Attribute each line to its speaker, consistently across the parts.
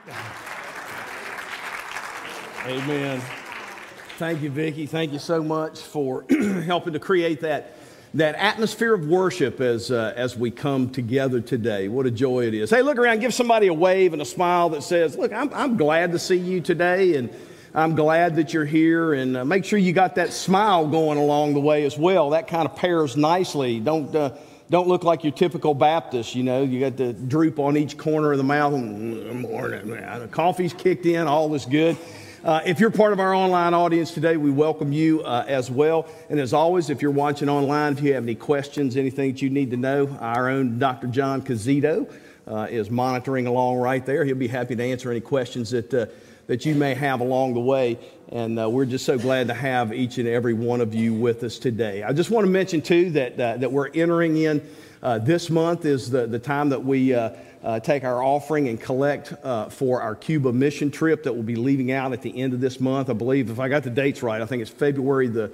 Speaker 1: Amen. Thank you, Vicki. Thank you so much for helping to create that atmosphere of worship as we come together today. What a joy it is. Hey, look around. Give somebody a wave and a smile that says, look, I'm glad to see you today, and I'm glad that you're here. And make sure you got that smile going along the way as well. That kind of pairs nicely. Don't look like your typical Baptist, you know. You got the droop on each corner of the mouth. Morning, man. Coffee's kicked in. All is good. If you're part of our online audience today, we welcome you as well. And as always, if you're watching online, if you have any questions, anything that you need to know, our own Dr. John Cazito is monitoring along right there. He'll be happy to answer any questions that you may have along the way. And we're just so glad to have each and every one of you with us today. I just want to mention, too, that we're entering in this month is the time that we take our offering and collect for our Cuba mission trip that will be leaving out at the end of this month. I believe, if I got the dates right, I think it's February the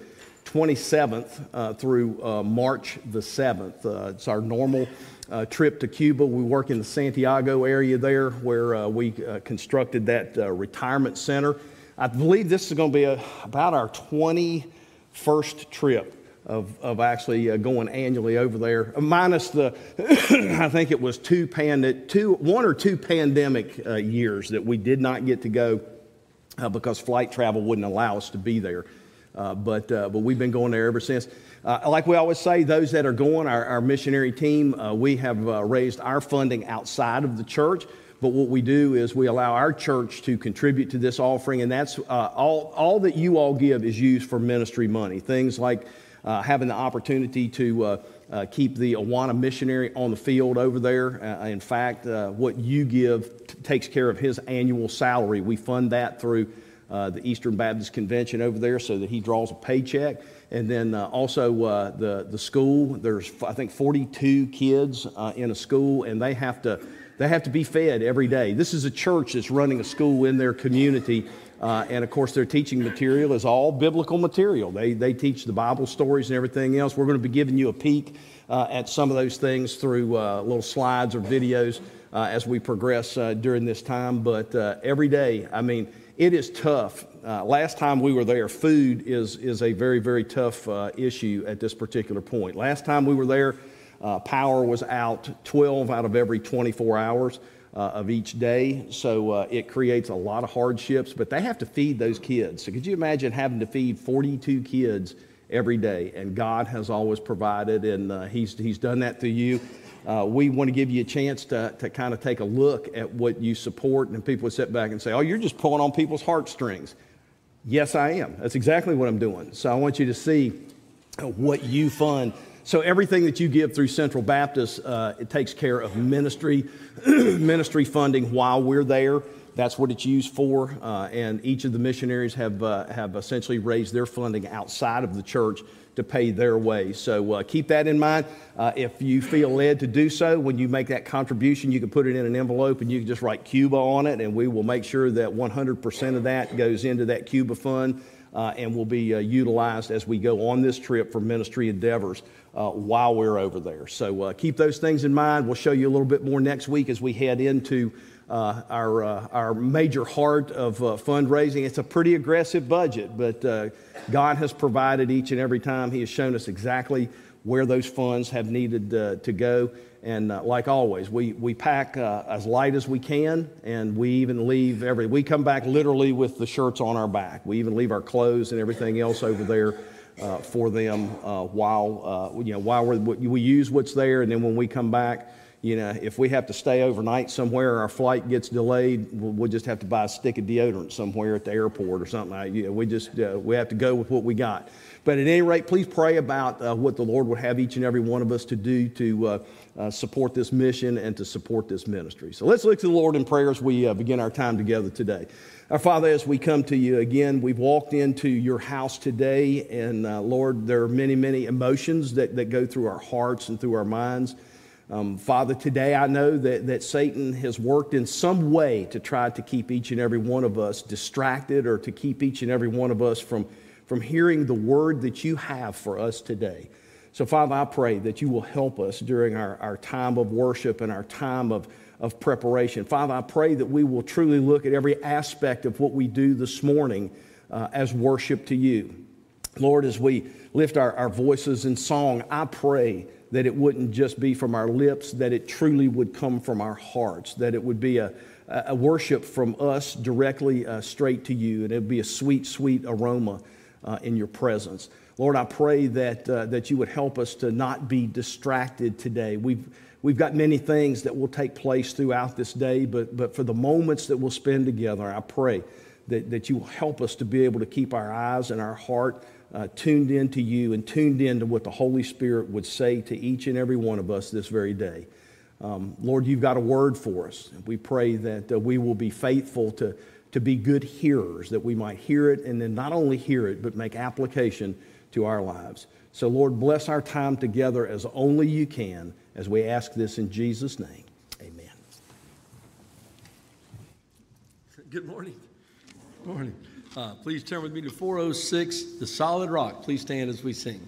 Speaker 1: 27th through March the 7th. It's our normal trip to Cuba. We work in the Santiago area there where we constructed that retirement center. I believe this is going to be about our 21st trip of actually going annually over there, minus the, I think it was one or two pandemic years that we did not get to go because flight travel wouldn't allow us to be there. But we've been going there ever since. Like we always say, those that are going, our missionary team, we have raised our funding outside of the church. But what we do is we allow our church to contribute to this offering, and that's all that you all give is used for ministry money. Things like having the opportunity to keep the Awana missionary on the field over there. In fact, what you give takes care of his annual salary. We fund that through the Eastern Baptist Convention over there so that he draws a paycheck. And then also the school, there's I think 42 kids in a school, and they have to be fed every day. This is a church that's running a school in their community. And of course, their teaching material is all biblical material. They teach the Bible stories and everything else. We're going to be giving you a peek at some of those things through little slides or videos as we progress during this time. But every day, I mean, it is tough. Last time we were there, food is a very, very tough issue at this particular point. Last time we were there, power was out 12 out of every 24 hours. Of each day, so it creates a lot of hardships, but they have to feed those kids. So could you imagine having to feed 42 kids every day? And God has always provided, and He's done that through you. We want to give you a chance to kind of take a look at what you support, and people would sit back and say, oh, you're just pulling on people's heartstrings. Yes, I am. That's exactly what I'm doing. So I want you to see what you fund. So everything that you give through Central Baptist, it takes care of ministry funding while we're there. That's what it's used for. And each of the missionaries have essentially raised their funding outside of the church to pay their way. So keep that in mind. If you feel led to do so, when you make that contribution, you can put it in an envelope and you can just write Cuba on it, and we will make sure that 100% of that goes into that Cuba fund and will be utilized as we go on this trip for ministry endeavors while we're over there. So keep those things in mind. We'll show you a little bit more next week as we head into our major heart of fundraising. It's a pretty aggressive budget, but God has provided each and every time. He has shown us exactly where those funds have needed to go. And like always, we pack as light as we can, and we even leave we come back literally with the shirts on our back. We even leave our clothes and everything else over there for them while we use what's there, and then when we come back, you know, if we have to stay overnight somewhere, our flight gets delayed, we'll just have to buy a stick of deodorant somewhere at the airport or something. We have to go with what we got. But at any rate, please pray about what the Lord would have each and every one of us to do to support this mission and to support this ministry. So let's look to the Lord in prayer as we begin our time together today. Our Father, as we come to you again, we've walked into your house today, and Lord, there are many, many emotions that go through our hearts and through our minds. Father, today I know that Satan has worked in some way to try to keep each and every one of us distracted, or to keep each and every one of us from hearing the word that you have for us today. So, Father, I pray that you will help us during our time of worship and our time of of preparation. Father, I pray that we will truly look at every aspect of what we do this morning as worship to you. Lord, as we lift our voices in song, I pray that it wouldn't just be from our lips, that it truly would come from our hearts, that it would be a worship from us directly straight to you, and it would be a sweet, sweet aroma in your presence. Lord, I pray that you would help us to not be distracted today. We've got many things that will take place throughout this day, but for the moments that we'll spend together, I pray that you will help us to be able to keep our eyes and our heart tuned in to you and tuned in to what the Holy Spirit would say to each and every one of us this very day. Lord, you've got a word for us. We pray that we will be faithful to be good hearers, that we might hear it and then not only hear it, but make application to our lives. So, Lord, bless our time together as only you can, as we ask this in Jesus' name. Amen.
Speaker 2: Good morning. Good morning. Please turn with me to 406, The Solid Rock. Please stand as we sing.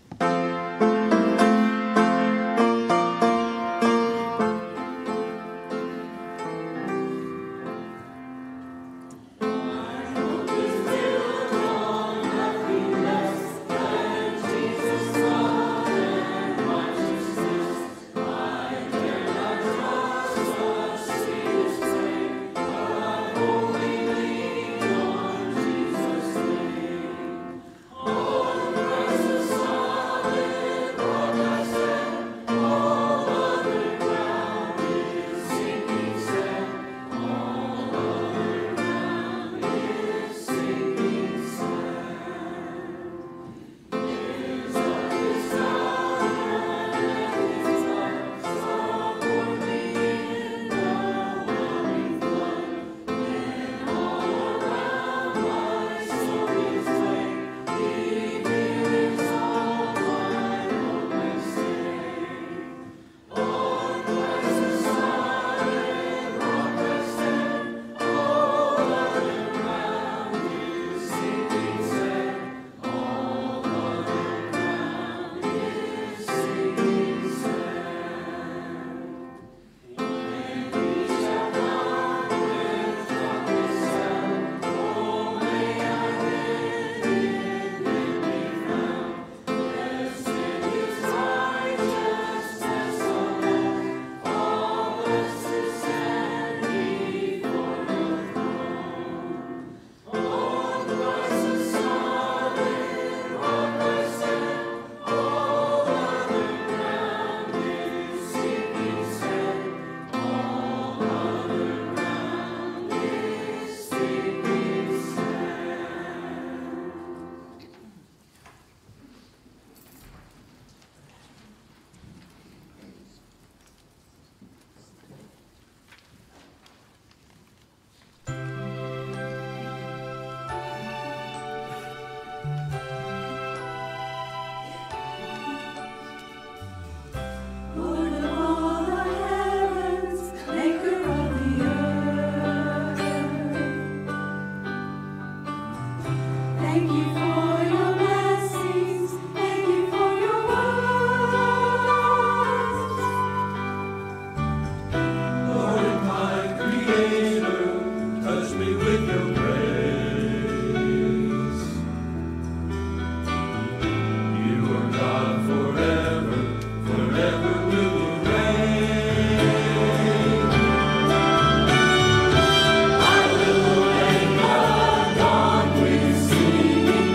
Speaker 3: Singing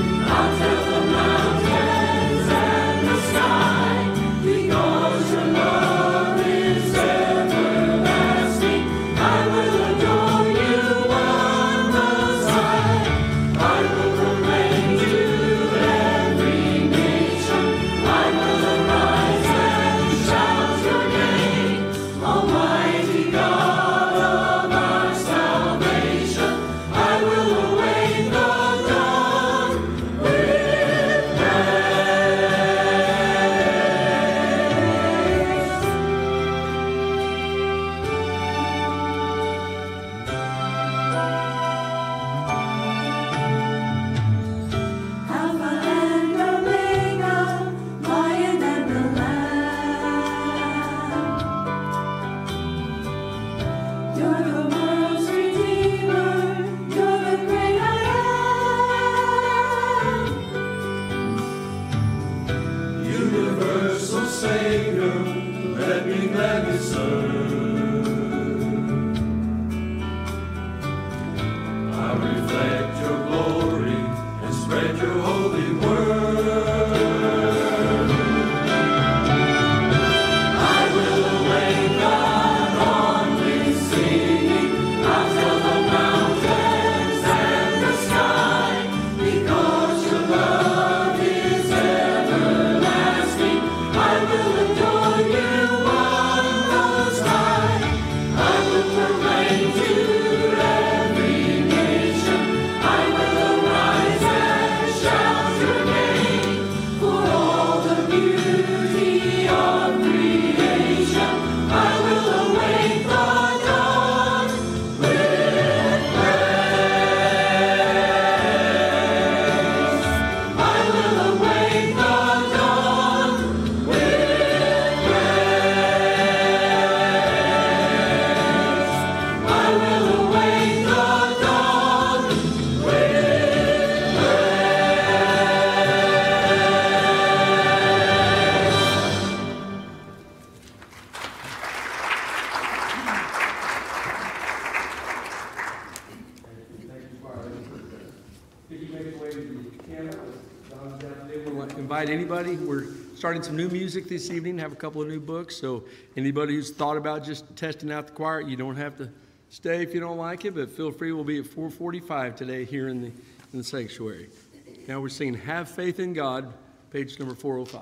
Speaker 2: invite anybody. We're starting some new music this evening, have a couple of new books. So anybody who's thought about just testing out the choir, you don't have to stay if you don't like it, but feel free. We'll be at 4:45 today here in the sanctuary. Now we're singing Have Faith in God, page number 405.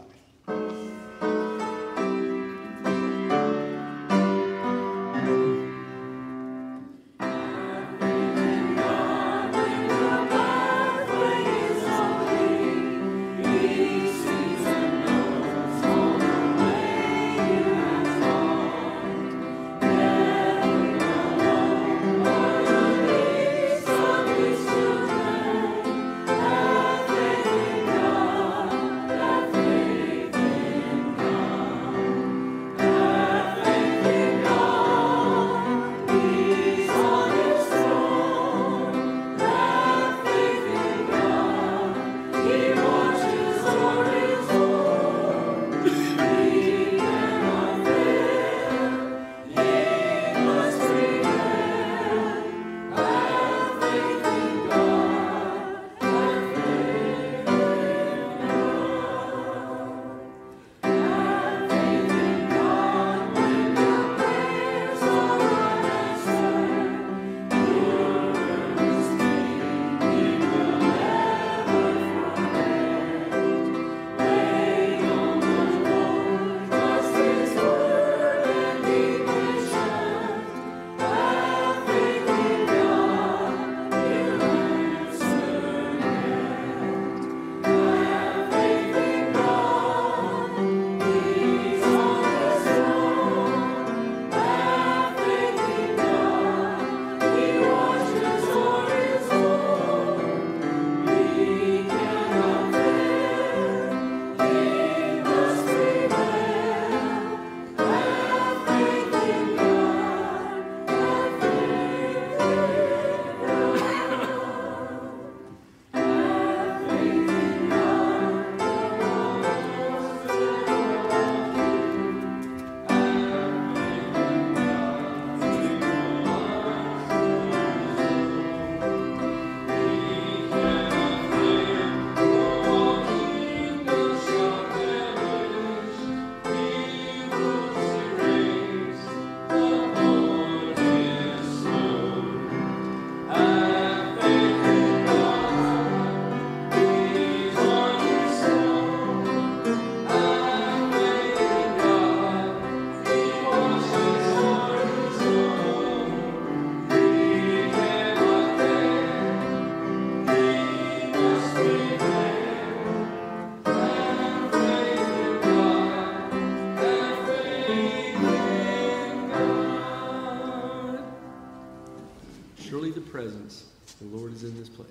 Speaker 2: Surely the presence of the Lord is in this place.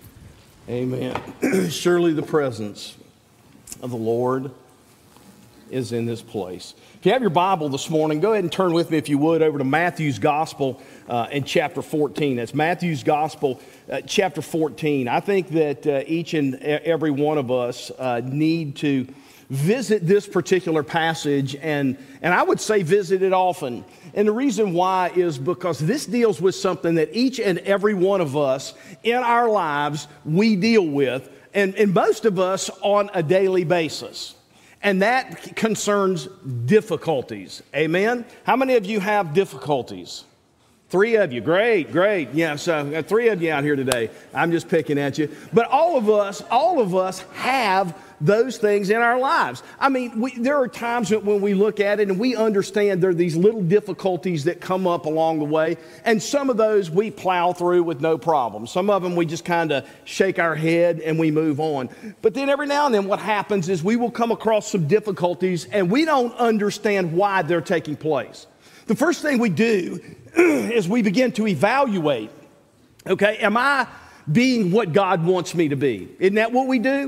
Speaker 2: Amen. Surely the presence of the Lord
Speaker 1: is in this place. If you have your Bible this morning, go ahead and turn with me, if you would, over to Matthew's Gospel in chapter 14. That's Matthew's Gospel, chapter 14. I think that each and every one of us need to visit this particular passage, and I would say visit it often. And the reason why is because this deals with something that each and every one of us in our lives, we deal with, and most of us on a daily basis. And that concerns difficulties. Amen? How many of you have difficulties? 3 of you. Great. Yeah, so 3 of you out here today. I'm just picking at you. But all of us have those things in our lives. I mean, there are times when we look at it and we understand there are these little difficulties that come up along the way, and some of those we plow through with no problem. Some of them we just kind of shake our head and we move on. But then every now and then what happens is we will come across some difficulties and we don't understand why they're taking place. The first thing we do is we begin to evaluate, okay, am I being what God wants me to be? Isn't that what we do?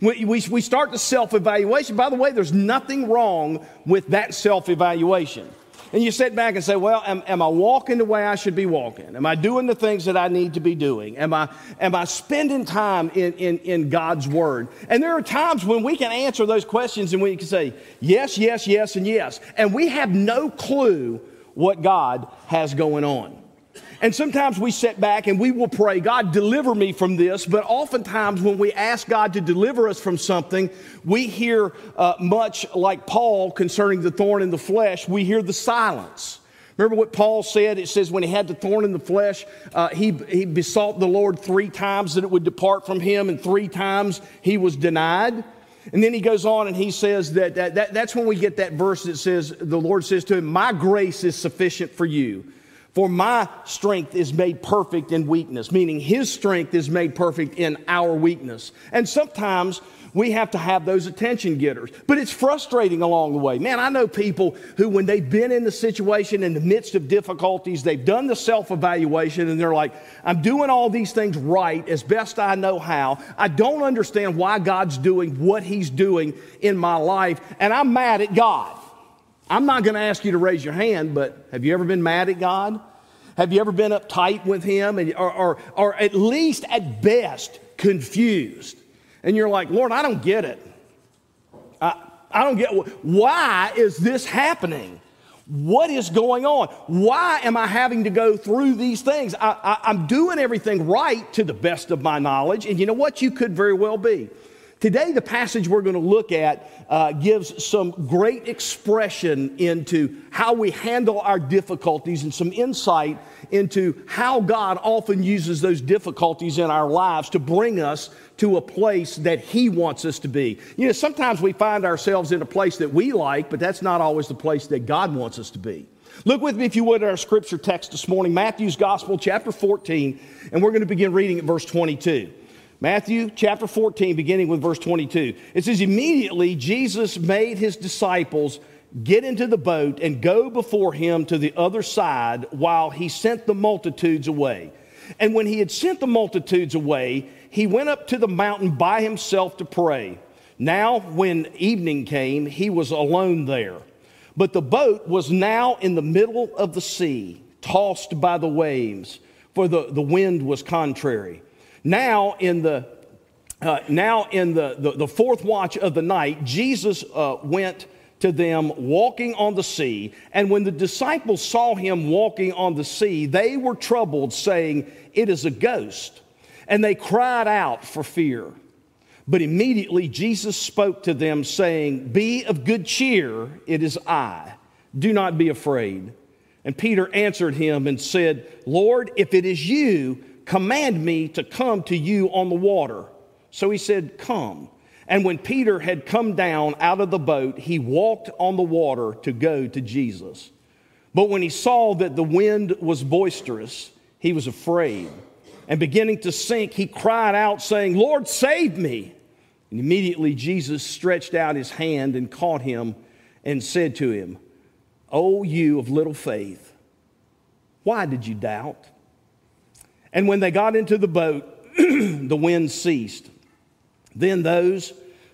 Speaker 1: We start the self-evaluation. By the way, there's nothing wrong with that self-evaluation. And you sit back and say, well, am I walking the way I should be walking? Am I doing the things that I need to be doing? Am I spending time in God's Word? And there are times when we can answer those questions and we can say, yes, yes, yes, and yes. And we have no clue what God has going on. And sometimes we sit back and we will pray, God, deliver me from this. But oftentimes when we ask God to deliver us from something, we hear much like Paul concerning the thorn in the flesh, we hear the silence. Remember what Paul said? It says when he had the thorn in the flesh, he besought the Lord 3 times that it would depart from him, and 3 times he was denied. And then he goes on and he says that's when we get that verse that says, the Lord says to him, my grace is sufficient for you. For my strength is made perfect in weakness, meaning His strength is made perfect in our weakness. And sometimes we have to have those attention getters. But it's frustrating along the way. Man, I know people who, when they've been in the situation in the midst of difficulties, they've done the self-evaluation and they're like, I'm doing all these things right as best I know how. I don't understand why God's doing what He's doing in my life, and I'm mad at God. I'm not going to ask you to raise your hand, but have you ever been mad at God? Have you ever been uptight with Him, or at least at best confused? And you're like, Lord, I don't get it. I don't get why is this happening? What is going on? Why am I having to go through these things? I'm doing everything right to the best of my knowledge, and you know what? You could very well be. Today, the passage we're going to look at gives some great expression into how we handle our difficulties and some insight into how God often uses those difficulties in our lives to bring us to a place that He wants us to be. You know, sometimes we find ourselves in a place that we like, but that's not always the place that God wants us to be. Look with me, if you would, at our scripture text this morning, Matthew's Gospel, chapter 14, and we're going to begin reading at verse 22. Matthew chapter 14, beginning with verse 22. It says, immediately Jesus made His disciples get into the boat and go before Him to the other side while He sent the multitudes away. And when He had sent the multitudes away, He went up to the mountain by Himself to pray. Now, when evening came, He was alone there. But the boat was now in the middle of the sea, tossed by the waves, for the wind was contrary. Now in the fourth watch of the night, Jesus went to them walking on the sea. And when the disciples saw Him walking on the sea, they were troubled, saying, it is a ghost. And they cried out for fear. But immediately Jesus spoke to them, saying, be of good cheer, it is I. Do not be afraid. And Peter answered Him and said, Lord, if it is you, command me to come to you on the water. So He said, come. And when Peter had come down out of the boat, he walked on the water to go to Jesus. But when he saw that the wind was boisterous, he was afraid. And beginning to sink, he cried out, saying, Lord, save me. And immediately Jesus stretched out His hand and caught him and said to him, O you of little faith, why did you doubt? And when they got into the boat, the wind ceased. Then those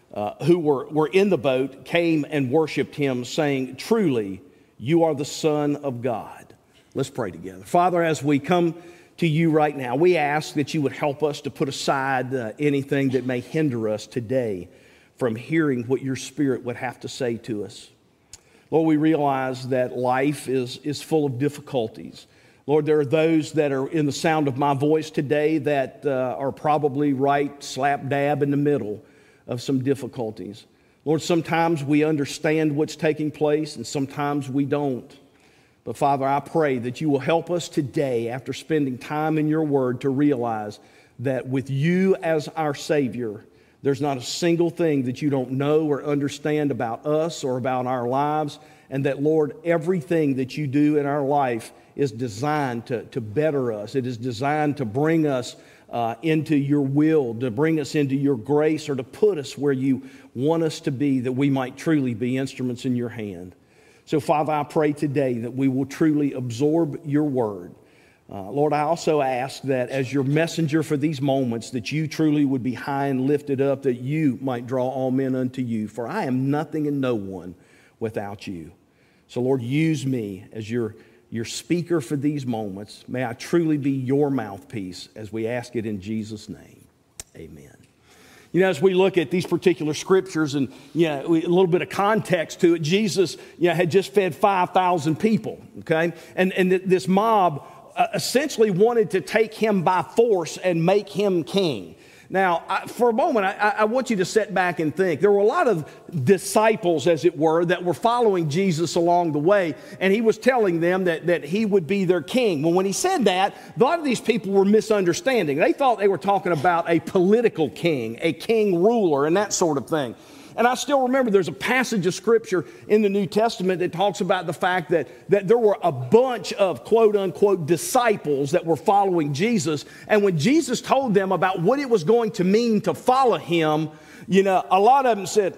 Speaker 1: who were in the boat came and worshiped him, saying, "Truly, you are the Son of God." Let's pray together. Father, as we come to you right now, we ask that you would help us to put aside anything that may hinder us today from hearing what your Spirit would have to say to us. Lord, we realize that life is full of difficulties. Lord, there are those that are in the sound of my voice today that are probably right slap dab in the middle of some difficulties. Lord, sometimes we understand what's taking place and sometimes we don't. But Father, I pray that you will help us today, after spending time in your word, to realize that with you as our Savior, there's not a single thing that you don't know or understand about us or about our lives, and that, Lord, everything that you do in our life is designed to better us. It is designed to bring us into your will, to bring us into your grace, or to put us where you want us to be, that we might truly be instruments in your hand. So, Father, I pray today that we will truly absorb your word. Lord, I also ask that as your messenger for these moments, that you truly would be high and lifted up, that you might draw all men unto you. For I am nothing and no one without you. So, Lord, use me as your speaker for these moments. May I truly be your mouthpiece as we ask it in Jesus' name. Amen. You know, as we look at these particular scriptures and, a little bit of context to it, Jesus, had just fed 5,000 people, okay? And this mob essentially wanted to take him by force and make him king. Now, for a moment, I want you to sit back and think. There were a lot of disciples, as it were, that were following Jesus along the way, and he was telling them that he would be their king. Well, when he said that, a lot of these people were misunderstanding. They thought they were talking about a political king, a king ruler, and that sort of thing. And I still remember there's a passage of Scripture in the New Testament that talks about the fact that there were a bunch of quote-unquote disciples that were following Jesus. And when Jesus told them about what it was going to mean to follow him, a lot of them said,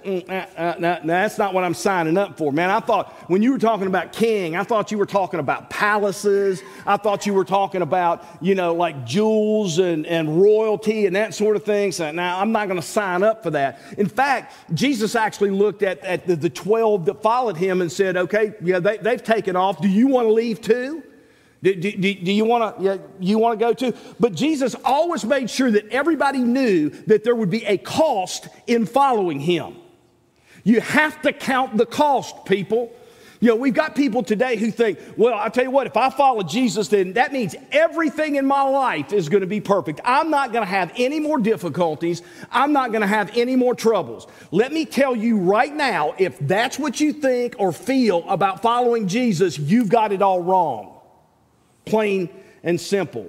Speaker 1: that's not what I'm signing up for. Man, I thought when you were talking about king, I thought you were talking about palaces. I thought you were talking about, like jewels and royalty and that sort of thing. So now I'm not going to sign up for that. In fact, Jesus actually looked at the 12 that followed him and said, okay, they've taken off. Do you want to leave too? Do you want to go too? But Jesus always made sure that everybody knew that there would be a cost in following him. You have to count the cost, people. We've got people today who think, well, I'll tell you what, if I follow Jesus, then that means everything in my life is going to be perfect. I'm not going to have any more difficulties. I'm not going to have any more troubles. Let me tell you right now, if that's what you think or feel about following Jesus, you've got it all wrong. Plain and simple.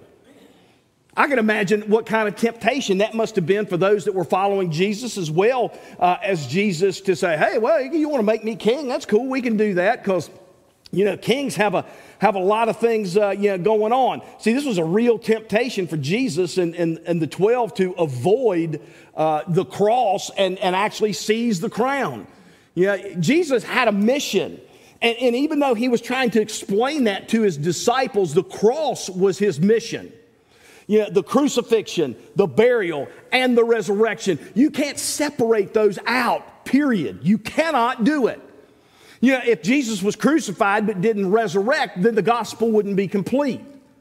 Speaker 1: I can imagine what kind of temptation that must have been for those that were following Jesus as well as Jesus to say, hey, well, you want to make me king? That's cool. We can do that because, kings have a lot of things going on. See, this was a real temptation for Jesus and the 12 to avoid the cross and actually seize the crown. Jesus had a mission. And even though he was trying to explain that to his disciples, the cross was his mission. The crucifixion, the burial, and the resurrection. You can't separate those out, period. You cannot do it. If Jesus was crucified but didn't resurrect, then the gospel wouldn't be complete.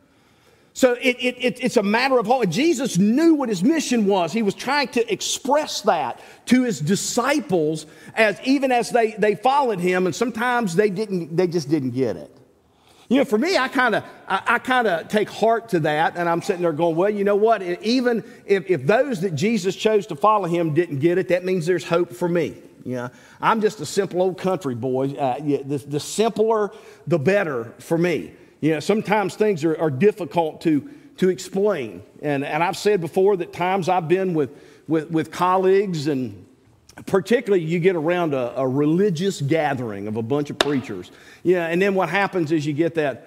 Speaker 1: So it's a matter of hope. Jesus knew what his mission was. He was trying to express that to his disciples even as they followed him, and sometimes they just didn't get it. For me, I kind of take heart to that, and I'm sitting there going, well, you know what? Even if those that Jesus chose to follow him didn't get it, that means there's hope for me. I'm just a simple old country boy. The simpler, the better for me. Sometimes things are difficult to explain. And I've said before that times I've been with colleagues, and particularly you get around a religious gathering of a bunch of preachers. And then what happens is you get that,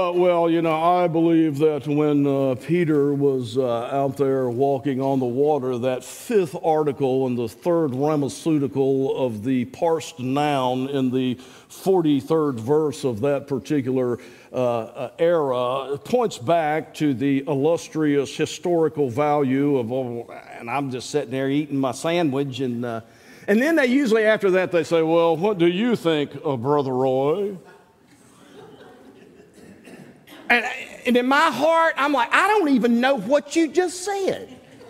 Speaker 1: I believe that when Peter was out there walking on the water, that fifth article and the third ramaceutical of the parsed noun in the 43rd verse of that particular era points back to the illustrious historical value of, and I'm just sitting there eating my sandwich, and And then they usually, after that, they say, well, what do you think of Brother Roy? And in my heart, I'm like, I don't even know what you just said.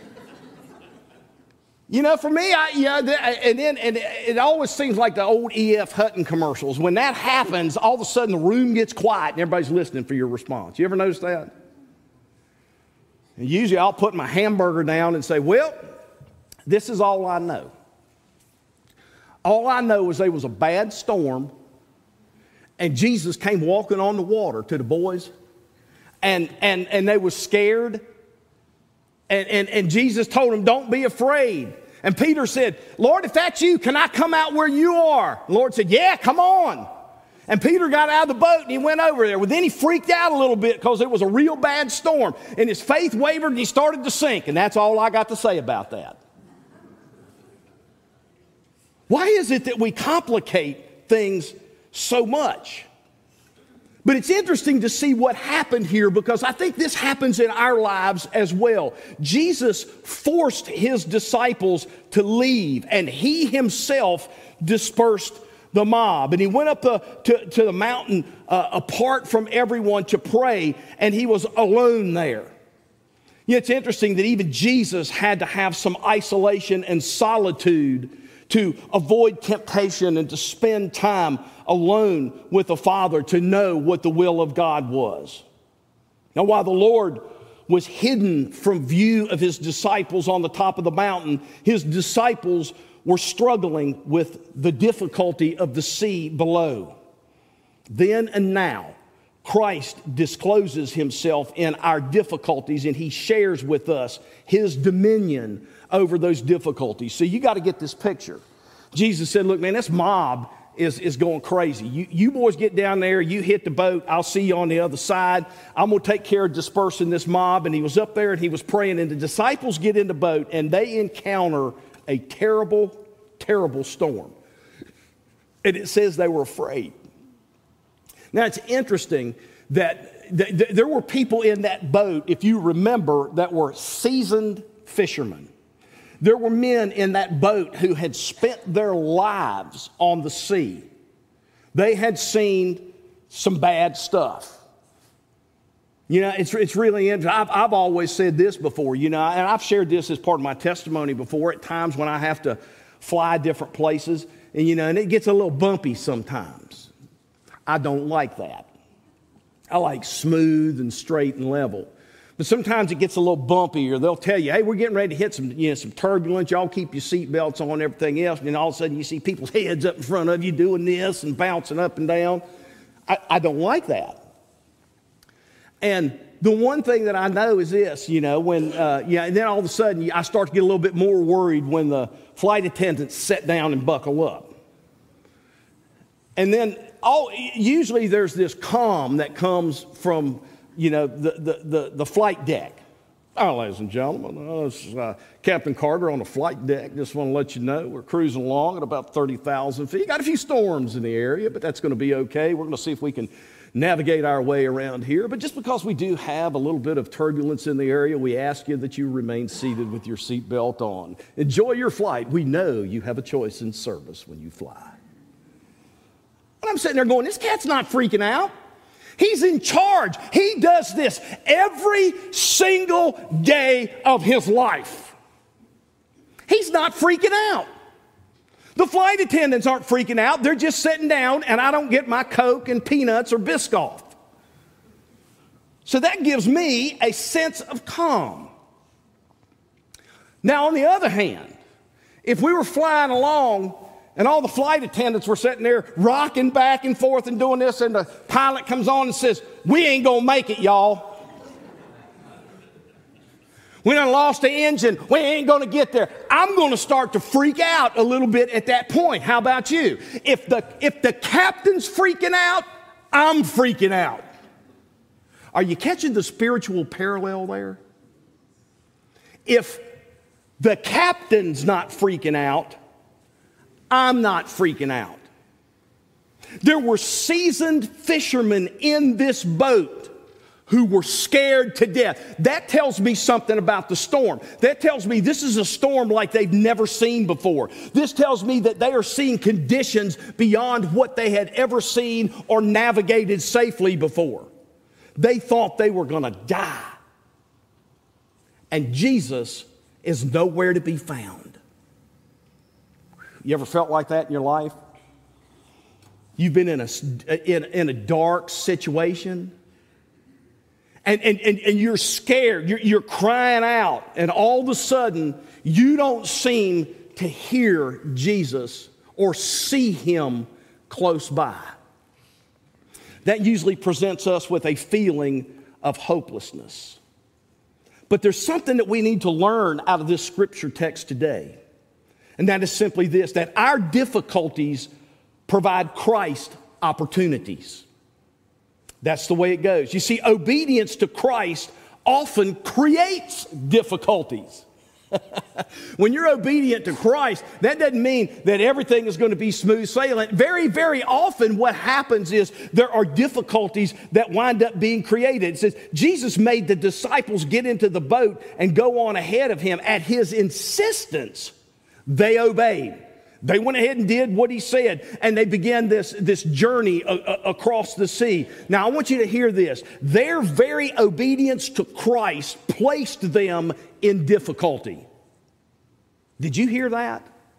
Speaker 1: You know, for me, and it always seems like the old E.F. Hutton commercials. When that happens, all of a sudden the room gets quiet and everybody's listening for your response. You ever notice that? And usually I'll put my hamburger down and say, well, this is all I know. All I know is there was a bad storm and Jesus came walking on the water to the boys and they were scared. And Jesus told them, don't be afraid. And Peter said, Lord, if that's you, can I come out where you are? The Lord said, yeah, come on. And Peter got out of the boat and he went over there. Well, then he freaked out a little bit because it was a real bad storm. And his faith wavered and he started to sink. And that's all I got to say about that. Why is it that we complicate things so much? But it's interesting to see what happened here because I think this happens in our lives as well. Jesus forced his disciples to leave and he himself dispersed the mob. And he went up to the mountain apart from everyone to pray, and he was alone there. You know, it's interesting that even Jesus had to have some isolation and solitude to avoid temptation and to spend time alone with the Father to know what the will of God was. Now, while the Lord was hidden from view of his disciples on the top of the mountain, his disciples were struggling with the difficulty of the sea below. Then and now, Christ discloses himself in our difficulties and he shares with us his dominion over those difficulties. So you got to get this picture. Jesus said, look, man, this mob is going crazy. You boys get down there, you hit the boat, I'll see you on the other side. I'm going to take care of dispersing this mob. And he was up there and he was praying, and the disciples get in the boat and they encounter a terrible, terrible storm. And it says they were afraid. Now, it's interesting that there were people in that boat, if you remember, that were seasoned fishermen. There were men in that boat who had spent their lives on the sea. They had seen some bad stuff. You know, it's really interesting. I've always said this before, you know, and I've shared this as part of my testimony before at times when I have to fly different places, and, you know, and it gets a little bumpy sometimes. I don't like that. I like smooth and straight and level. But sometimes it gets a little bumpy, or they'll tell you, hey, we're getting ready to hit some turbulence. Y'all keep your seatbelts on and everything else. And then all of a sudden you see people's heads up in front of you doing this and bouncing up and down. I don't like that. And the one thing that I know is this, you know, when, and then all of a sudden I start to get a little bit more worried when the flight attendants sit down and buckle up. And then usually there's this calm that comes from, you know, the flight deck. Oh, ladies and gentlemen, this is Captain Carter on the flight deck. Just want to let you know we're cruising along at about 30,000 feet. Got a few storms in the area, but that's going to be okay. We're going to see if we can navigate our way around here. But just because we do have a little bit of turbulence in the area, we ask you that you remain seated with your seatbelt on. Enjoy your flight. We know you have a choice in service when you fly. And I'm sitting there going, this cat's not freaking out. He's in charge. He does this every single day of his life. He's not freaking out. The flight attendants aren't freaking out. They're just sitting down, and I don't get my Coke and peanuts or Biscoff. So that gives me a sense of calm. Now, on the other hand, if we were flying along and all the flight attendants were sitting there rocking back and forth and doing this, and the pilot comes on and says, we ain't gonna make it, y'all. We done lost the engine. We ain't gonna get there. I'm gonna start to freak out a little bit at that point. How about you? If the captain's freaking out, I'm freaking out. Are you catching the spiritual parallel there? If the captain's not freaking out, I'm not freaking out. There were seasoned fishermen in this boat who were scared to death. That tells me something about the storm. That tells me this is a storm like they've never seen before. This tells me that they are seeing conditions beyond what they had ever seen or navigated safely before. They thought they were going to die. And Jesus is nowhere to be found. You ever felt like that in your life? You've been in a dark situation, and you're scared. You're crying out, and all of a sudden, you don't seem to hear Jesus or see him close by. That usually presents us with a feeling of hopelessness. But there's something that we need to learn out of this scripture text today. And that is simply this, that our difficulties provide Christ opportunities. That's the way it goes. You see, obedience to Christ often creates difficulties. When you're obedient to Christ, that doesn't mean that everything is going to be smooth sailing. Very, very often what happens is there are difficulties that wind up being created. It says Jesus made the disciples get into the boat and go on ahead of him. At his insistence, they obeyed. They went ahead and did what he said, and they began this journey across the sea. Now, I want you to hear this. Their very obedience to Christ placed them in difficulty. Did you hear that?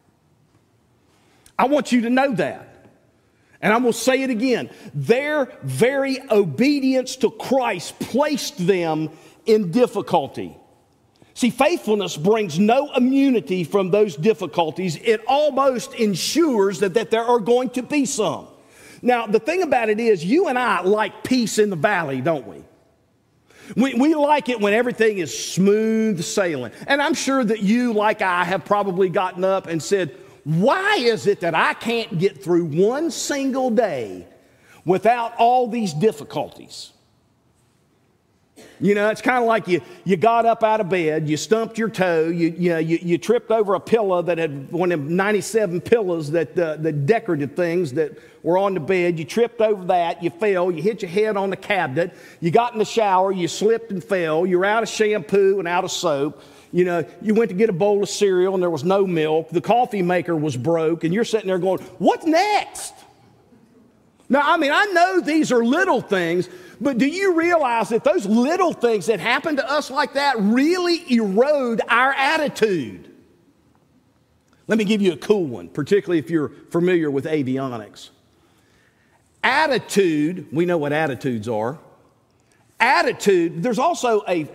Speaker 1: I want you to know that. And I'm going to say it again. Their very obedience to Christ placed them in difficulty. See, faithfulness brings no immunity from those difficulties. It almost ensures that there are going to be some. Now, the thing about it is, you and I like peace in the valley, don't we? We like it when everything is smooth sailing. And I'm sure that you, like I, have probably gotten up and said, why is it that I can't get through one single day without all these difficulties? You know, it's kind of like you got up out of bed, you stumped your toe, you tripped over a pillow that had one of them 97 pillows that the decorative things that were on the bed. You tripped over that, you fell, you hit your head on the cabinet, you got in the shower, you slipped and fell, you're out of shampoo and out of soap. You know, you went to get a bowl of cereal and there was no milk. The coffee maker was broke, and you're sitting there going, what's next? Now, I mean, I know these are little things, but do you realize that those little things that happen to us like that really erode our attitude? Let me give you a cool one, particularly if you're familiar with avionics. Attitude, we know what attitudes are. Attitude, there's also an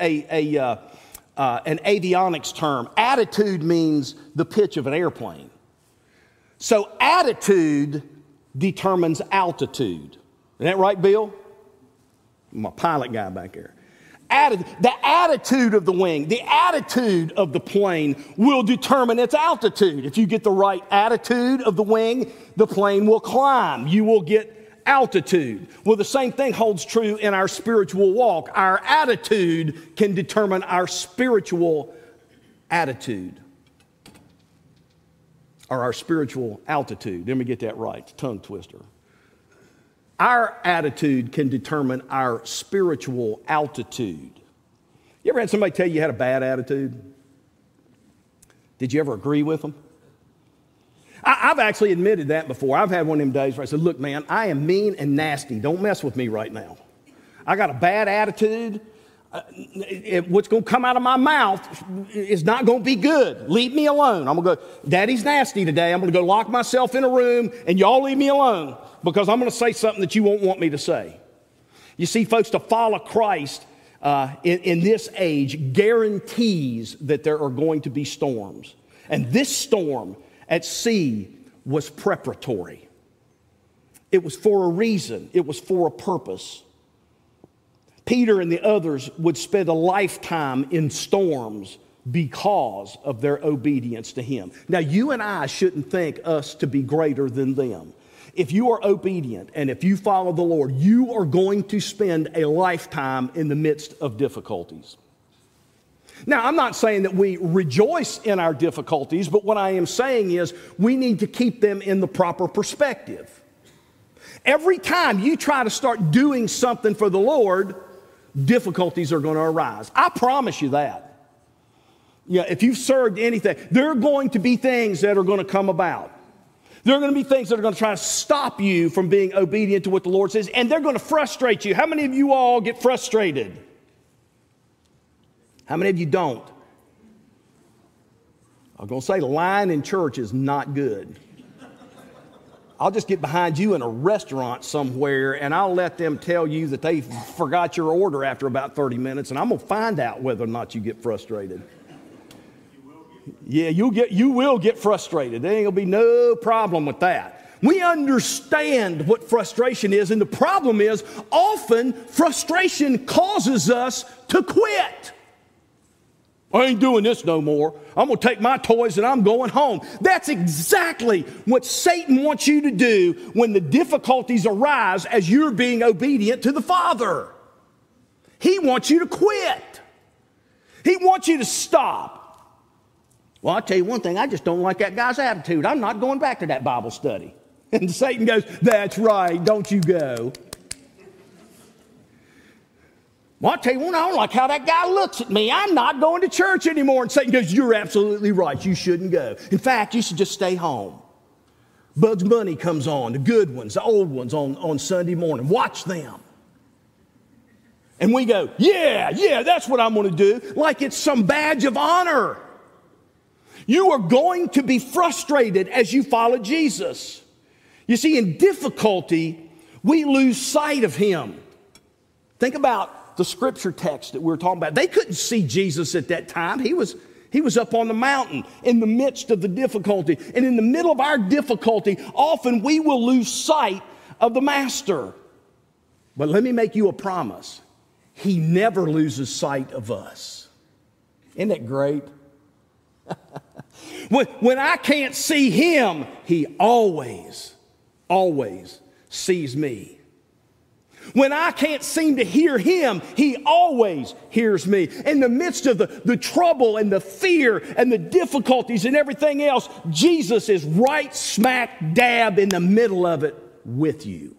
Speaker 1: avionics term. Attitude means the pitch of an airplane. So attitude determines altitude. Isn't that right, Bill? My pilot guy back there. The attitude of the wing, the attitude of the plane will determine its altitude. If you get the right attitude of the wing, the plane will climb. You will get altitude. Well, the same thing holds true in our spiritual walk. Our attitude can determine our spiritual attitude. Or our spiritual altitude. Let me get that right. It's a tongue twister. Our attitude can determine our spiritual altitude. You ever had somebody tell you you had a bad attitude? Did you ever agree with them? I've actually admitted that before. I've had one of them days where I said, look, man, I am mean and nasty. Don't mess with me right now. I got a bad attitude. What's going to come out of my mouth is not going to be good. Leave me alone. I'm going to go, Daddy's nasty today. I'm going to go lock myself in a room and y'all leave me alone because I'm going to say something that you won't want me to say. You see, folks, to follow Christ in this age guarantees that there are going to be storms. And this storm at sea was preparatory. It was for a reason. It was for a purpose. Peter and the others would spend a lifetime in storms because of their obedience to him. Now, you and I shouldn't think us to be greater than them. If you are obedient and if you follow the Lord, you are going to spend a lifetime in the midst of difficulties. Now, I'm not saying that we rejoice in our difficulties, but what I am saying is we need to keep them in the proper perspective. Every time you try to start doing something for the Lord, difficulties are going to arise. I promise you that. Yeah, if you've served anything, there are going to be things that are going to come about. There are going to be things that are going to try to stop you from being obedient to what the Lord says, and they're going to frustrate you. How many of you all get frustrated? How many of you don't? I'm going to say lying in church is not good. I'll just get behind you in a restaurant somewhere, and I'll let them tell you that they forgot your order after about 30 minutes, and I'm going to find out whether or not you get frustrated. Yeah, you will get frustrated. There ain't going to be no problem with that. We understand what frustration is, and the problem is often frustration causes us to quit. I ain't doing this no more. I'm going to take my toys and I'm going home. That's exactly what Satan wants you to do when the difficulties arise as you're being obedient to the Father. He wants you to quit. He wants you to stop. Well, I'll tell you one thing, I just don't like that guy's attitude. I'm not going back to that Bible study. And Satan goes, that's right, don't you go. Well, I'll tell you one, I don't like how that guy looks at me. I'm not going to church anymore. And Satan goes, you're absolutely right, you shouldn't go. In fact, you should just stay home. Bugs Bunny comes on, the good ones, the old ones on Sunday morning. Watch them. And we go, yeah, that's what I'm going to do, like it's some badge of honor. You are going to be frustrated as you follow Jesus. You see, in difficulty, we lose sight of Him. Think about the scripture text that we're talking about. They couldn't see Jesus at that time. He was up on the mountain in the midst of the difficulty. And in the middle of our difficulty, often we will lose sight of the Master. But let me make you a promise. He never loses sight of us. Isn't that great? When I can't see Him, He always sees me. When I can't seem to hear Him, He always hears me. In the midst of the trouble and the fear and the difficulties and everything else, Jesus is right smack dab in the middle of it with you.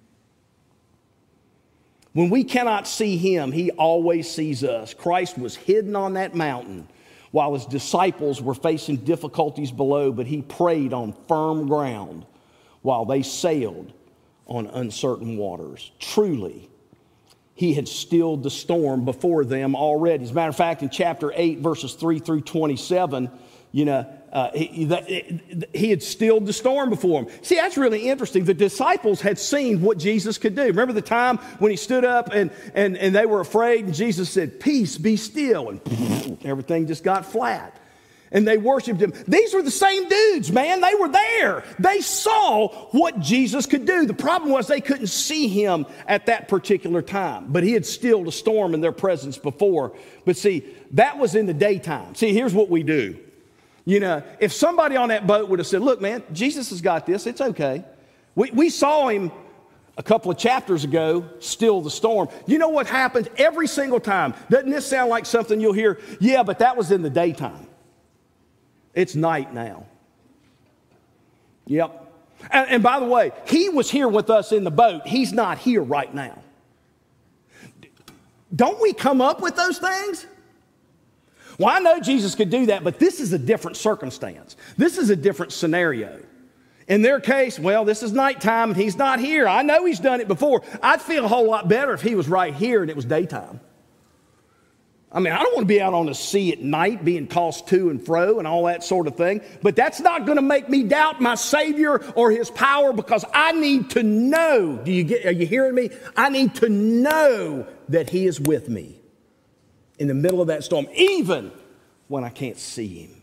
Speaker 1: When we cannot see Him, He always sees us. Christ was hidden on that mountain while His disciples were facing difficulties below, but He prayed on firm ground while they sailed on uncertain waters. Truly, He had stilled the storm before them already. As a matter of fact, in chapter 8, verses 3 through 27, He had stilled the storm before them. See, that's really interesting. The disciples had seen what Jesus could do. Remember the time when He stood up and they were afraid, and Jesus said, peace, be still, and everything just got flat. And they worshiped Him. These were the same dudes, man. They were there. They saw what Jesus could do. The problem was they couldn't see Him at that particular time. But He had stilled a storm in their presence before. But see, that was in the daytime. See, here's what we do. You know, if somebody on that boat would have said, look, man, Jesus has got this. It's okay. We saw Him a couple of chapters ago still the storm. You know what happens every single time? Doesn't this sound like something you'll hear? Yeah, but that was in the daytime. It's night now. Yep. And by the way, He was here with us in the boat. He's not here right now. Don't we come up with those things? Well, I know Jesus could do that, but this is a different circumstance. This is a different scenario. In their case, well, this is nighttime and He's not here. I know He's done it before. I'd feel a whole lot better if He was right here and it was daytime. I mean, I don't want to be out on the sea at night being tossed to and fro and all that sort of thing. But that's not going to make me doubt my Savior or His power, because I need to know. Are you hearing me? I need to know that He is with me in the middle of that storm, even when I can't see Him.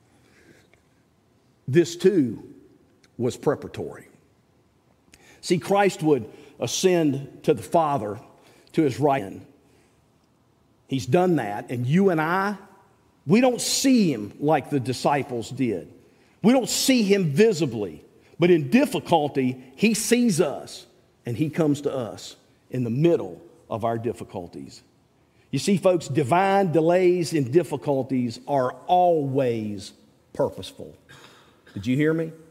Speaker 1: This too was preparatory. See, Christ would ascend to the Father, to His right hand. He's done that, and you and I, we don't see Him like the disciples did. We don't see Him visibly, but in difficulty, He sees us, and He comes to us in the middle of our difficulties. You see, folks, divine delays and difficulties are always purposeful. Did you hear me?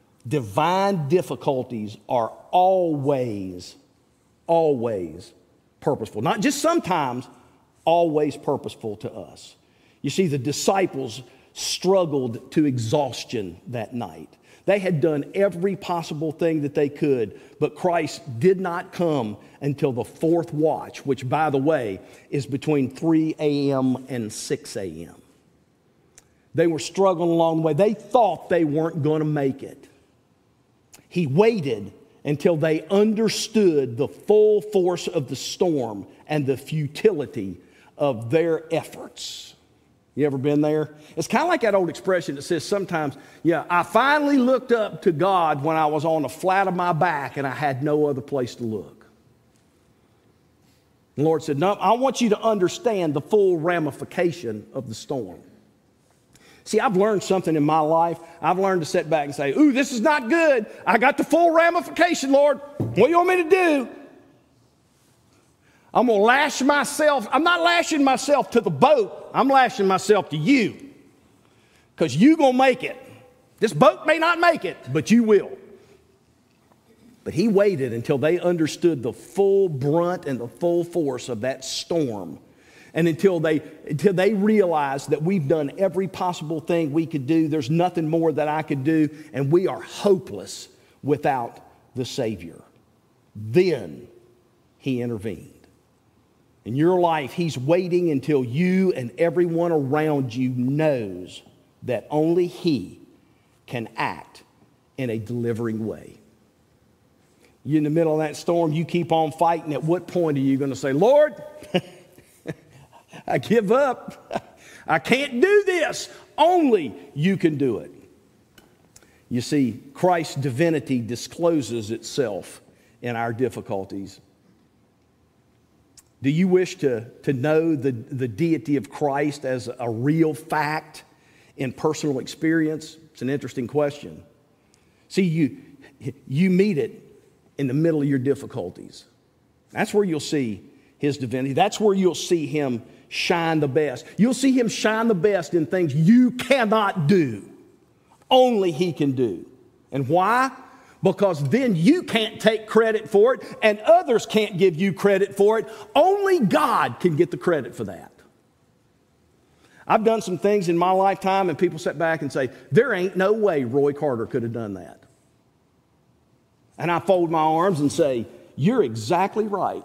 Speaker 1: Divine difficulties are always purposeful. Not just sometimes, always purposeful to us. You see, the disciples struggled to exhaustion that night. They had done every possible thing that they could, but Christ did not come until the fourth watch, which, by the way, is between 3 a.m. and 6 a.m. They were struggling along the way. They thought they weren't going to make it. He waited until they understood the full force of the storm and the futility of their efforts. You ever been there? It's kind of like that old expression that says sometimes, I finally looked up to God when I was on the flat of my back and I had no other place to look. The Lord said, no, I want you to understand the full ramification of the storm. See, I've learned something in my life. I've learned to sit back and say, ooh, this is not good. I got the full ramification, Lord. What do you want me to do? I'm going to lash myself. I'm not lashing myself to the boat. I'm lashing myself to you. Because you're going to make it. This boat may not make it, but you will. But he waited until they understood the full brunt and the full force of that storm. And until they realized that we've done every possible thing we could do, there's nothing more that I could do, and we are hopeless without the Savior. Then he intervened. In your life, he's waiting until you and everyone around you knows that only he can act in a delivering way. You're in the middle of that storm, you keep on fighting. At what point are you going to say, Lord, I give up. I can't do this. Only you can do it. You see, Christ's divinity discloses itself in our difficulties. Do you wish to know the deity of Christ as a real fact in personal experience? It's an interesting question. See, you meet it in the middle of your difficulties. That's where you'll see his divinity. That's where you'll see him shine the best. You'll see him shine the best in things you cannot do. Only he can do. And why? Because then you can't take credit for it and others can't give you credit for it. Only God can get the credit for that. I've done some things in my lifetime and people sit back and say, there ain't no way Roy Carter could have done that. And I fold my arms and say, you're exactly right.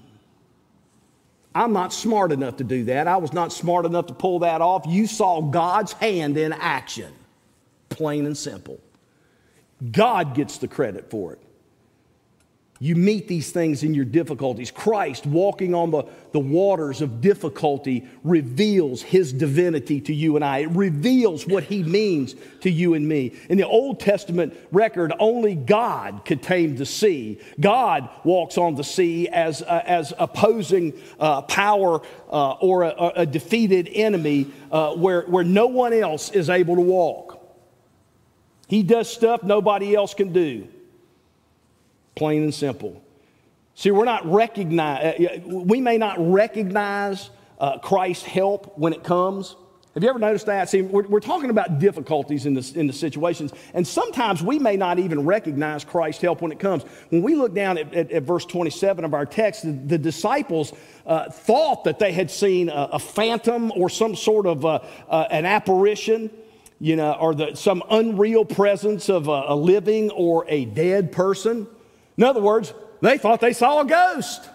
Speaker 1: I'm not smart enough to do that. I was not smart enough to pull that off. You saw God's hand in action. Plain and simple. God gets the credit for it. You meet these things in your difficulties. Christ, walking on the waters of difficulty, reveals his divinity to you and I. It reveals what he means to you and me. In the Old Testament record, only God could tame the sea. God walks on the sea as opposing power or a defeated enemy where no one else is able to walk. He does stuff nobody else can do. Plain and simple. See, we may not recognize Christ's help when it comes. Have you ever noticed that? See, we're talking about difficulties in the situations, and sometimes we may not even recognize Christ's help when it comes. When we look down at verse 27 of our text, the disciples thought that they had seen a phantom or some sort of an apparition, or some unreal presence of a living or a dead person. In other words, they thought they saw a ghost.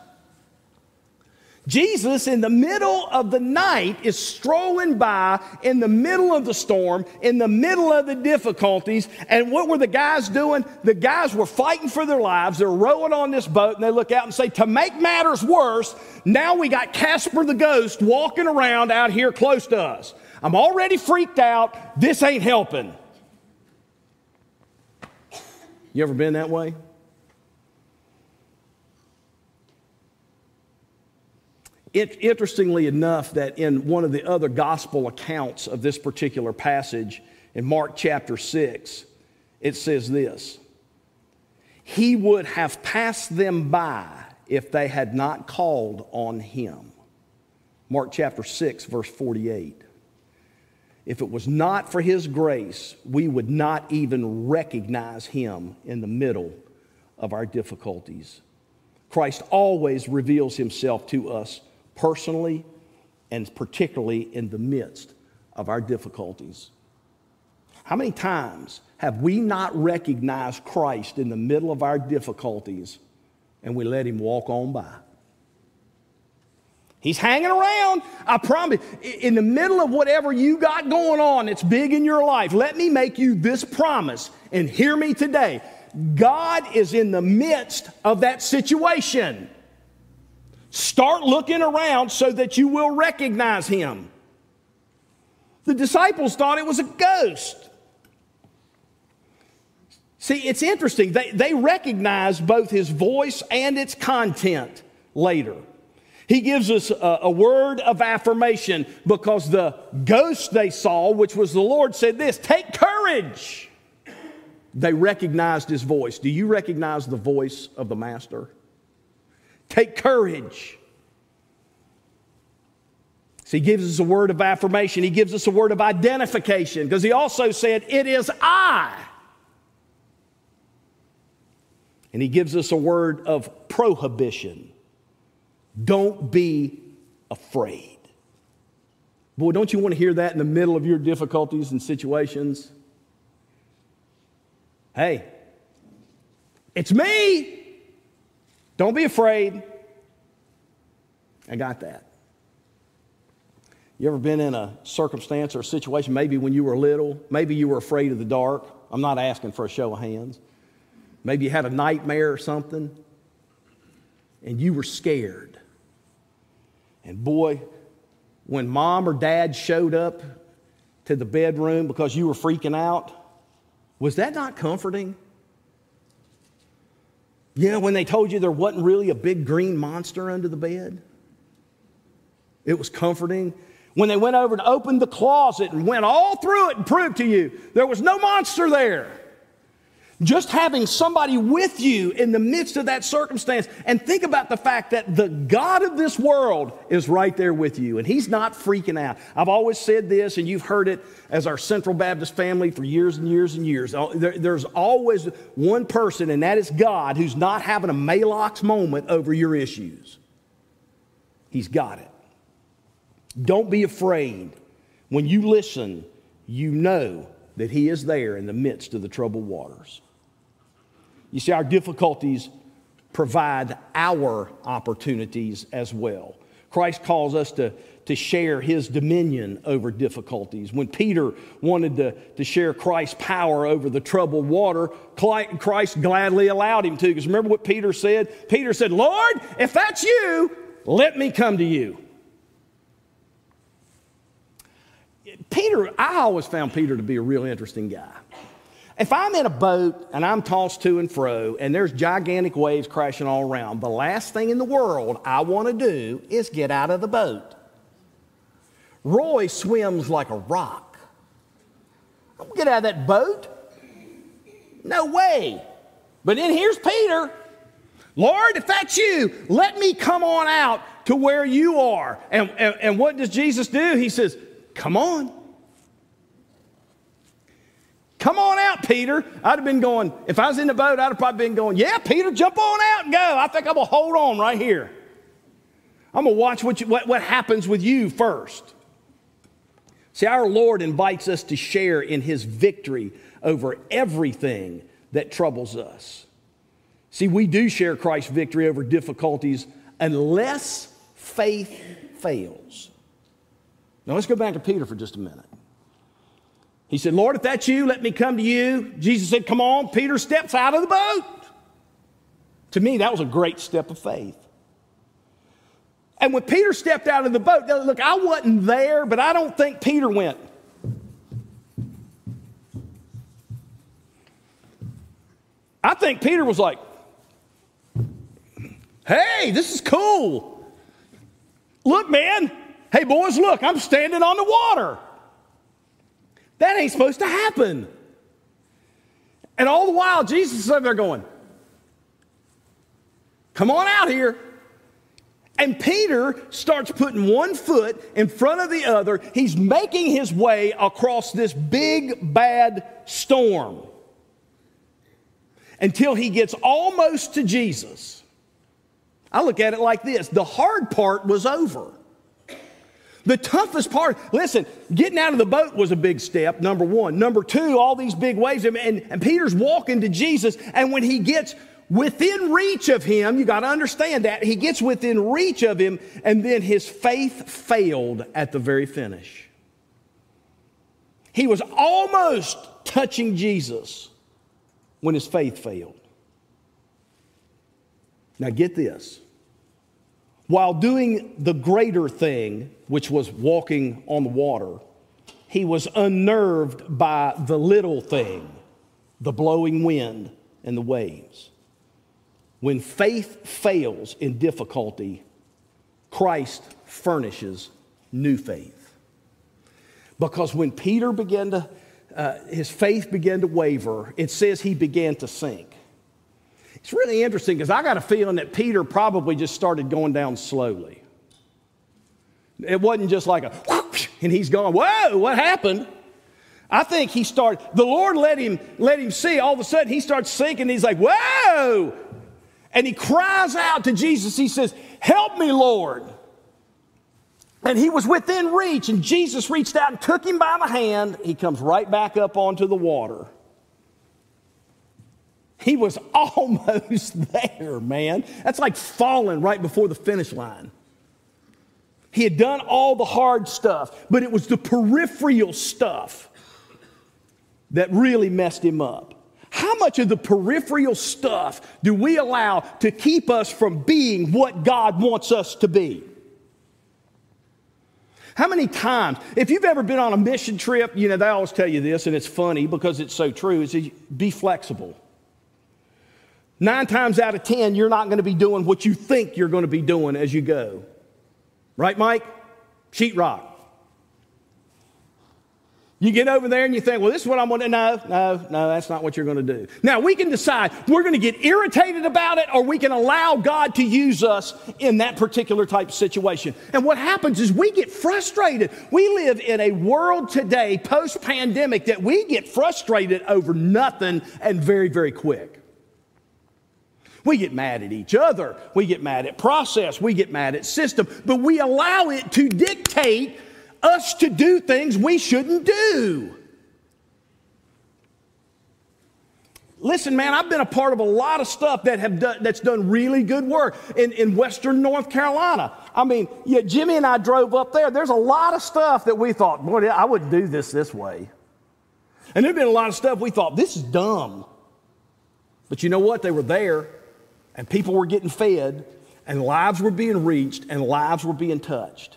Speaker 1: Jesus, in the middle of the night, is strolling by in the middle of the storm, in the middle of the difficulties. And what were the guys doing? The guys were fighting for their lives. They're rowing on this boat, and they look out and say, to make matters worse, now we got Casper the ghost walking around out here close to us. I'm already freaked out. This ain't helping. You ever been that way? Interestingly enough, that in one of the other gospel accounts of this particular passage, in Mark chapter 6, it says this: he would have passed them by if they had not called on him. Mark chapter 6, verse 48. If it was not for his grace, we would not even recognize him in the middle of our difficulties. Christ always reveals himself to us personally and particularly in the midst of our difficulties. How many times have we not recognized Christ in the middle of our difficulties and we let him walk on by? He's hanging around, I promise. In the middle of whatever you got going on that's big in your life, let me make you this promise, and hear me today. God is in the midst of that situation. Start looking around so that you will recognize him. The disciples thought it was a ghost. See, it's interesting. They recognized both his voice and its content later. He gives us a word of affirmation because the ghost they saw, which was the Lord, said this: take courage. They recognized his voice. Do you recognize the voice of the Master? Take courage. So he gives us a word of affirmation. He gives us a word of identification because he also said, it is I. And he gives us a word of prohibition. Don't be afraid. Boy, don't you want to hear that in the middle of your difficulties and situations? Hey, it's me. Don't be afraid. I got that. You ever been in a circumstance or a situation, maybe when you were little, maybe you were afraid of the dark? I'm not asking for a show of hands. Maybe you had a nightmare or something, and you were scared. And boy, when mom or dad showed up to the bedroom because you were freaking out, was that not comforting? You know, when they told you there wasn't really a big green monster under the bed? It was comforting. When they went over and opened the closet and went all through it and proved to you there was no monster there. Just having somebody with you in the midst of that circumstance. And think about the fact that the God of this world is right there with you, and he's not freaking out. I've always said this, and you've heard it as our Central Baptist family for years and years and years. There's always one person, and that is God, who's not having a Maalox moment over your issues. He's got it. Don't be afraid. When you listen, you know that he is there in the midst of the troubled waters. You see, our difficulties provide our opportunities as well. Christ calls us to share his dominion over difficulties. When Peter wanted to share Christ's power over the troubled water, Christ gladly allowed him to. Because remember what Peter said? Peter said, Lord, if that's you, let me come to you. I always found Peter to be a real interesting guy. If I'm in a boat and I'm tossed to and fro and there's gigantic waves crashing all around, the last thing in the world I want to do is get out of the boat. Roy swims like a rock. I don't get out of that boat. No way. But then here's Peter. Lord, if that's you, let me come on out to where you are. And what does Jesus do? He says, come on. Come on out, Peter. I'd have been going, if I was in the boat, I'd have probably been going, yeah, Peter, jump on out and go. I think I'm going to hold on right here. I'm going to watch what happens with you first. See, our Lord invites us to share in his victory over everything that troubles us. See, we do share Christ's victory over difficulties unless faith fails. Now, let's go back to Peter for just a minute. He said, Lord, if that's you, let me come to you. Jesus said, come on. Peter steps out of the boat. To me, that was a great step of faith. And when Peter stepped out of the boat, look, I wasn't there, but I don't think Peter went. I think Peter was like, hey, this is cool. Look, man. Hey, boys, look, I'm standing on the water. That ain't supposed to happen. And all the while, Jesus is up there going, come on out here. And Peter starts putting one foot in front of the other. He's making his way across this big, bad storm until he gets almost to Jesus. I look at it like this. The hard part was over. The toughest part, listen, getting out of the boat was a big step, number one. Number two, all these big waves, and Peter's walking to Jesus, and when he gets within reach of him, you got to understand that, he gets within reach of him, and then his faith failed at the very finish. He was almost touching Jesus when his faith failed. Now get this. While doing the greater thing, which was walking on the water, he was unnerved by the little thing, the blowing wind and the waves. When faith fails in difficulty, Christ furnishes new faith. Because when Peter began to, his faith began to waver, it says he began to sink. It's really interesting because I got a feeling that Peter probably just started going down slowly. It wasn't just like a whoosh, and he's gone, whoa, what happened? I think he started, the Lord let him see, all of a sudden he starts sinking, and he's like, whoa! And he cries out to Jesus, he says, help me, Lord. And he was within reach, and Jesus reached out and took him by the hand. He comes right back up onto the water. He was almost there, man. That's like falling right before the finish line. He had done all the hard stuff, but it was the peripheral stuff that really messed him up. How much of the peripheral stuff do we allow to keep us from being what God wants us to be? How many times, if you've ever been on a mission trip, you know, they always tell you this, and it's funny because it's so true, is be flexible. 9 times out of 10, you're not going to be doing what you think you're going to be doing as you go. Right, Mike? Sheetrock. You get over there and you think, well, this is what I'm going to, no, that's not what you're going to do. Now, we can decide we're going to get irritated about it, or we can allow God to use us in that particular type of situation. And what happens is we get frustrated. We live in a world today, post-pandemic, that we get frustrated over nothing and very, very quick. We get mad at each other. We get mad at process. We get mad at system. But we allow it to dictate us to do things we shouldn't do. Listen, man, I've been a part of a lot of stuff that's done really good work in Western North Carolina. I mean, yeah, Jimmy and I drove up there. There's a lot of stuff that we thought, boy, I wouldn't do this way. And there's been a lot of stuff we thought, this is dumb. But you know what? They were there. And people were getting fed, and lives were being reached, and lives were being touched.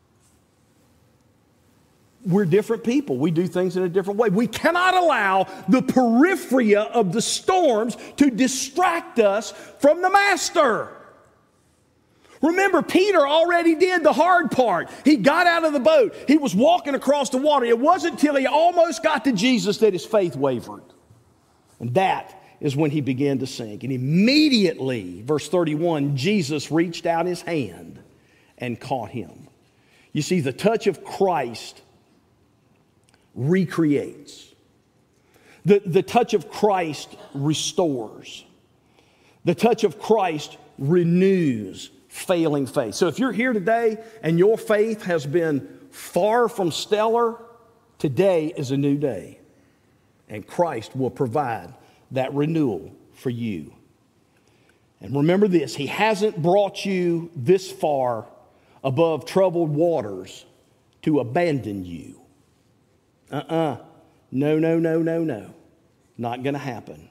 Speaker 1: We're different people. We do things in a different way. We cannot allow the periphery of the storms to distract us from the Master. Remember, Peter already did the hard part. He got out of the boat. He was walking across the water. It wasn't until he almost got to Jesus that his faith wavered. And that is when he began to sink. And immediately, verse 31, Jesus reached out his hand and caught him. You see, the touch of Christ recreates. The touch of Christ restores. The touch of Christ renews failing faith. So if you're here today and your faith has been far from stellar, today is a new day. And Christ will provide that renewal for you. And remember this, he hasn't brought you this far above troubled waters to abandon you. No. Not going to happen.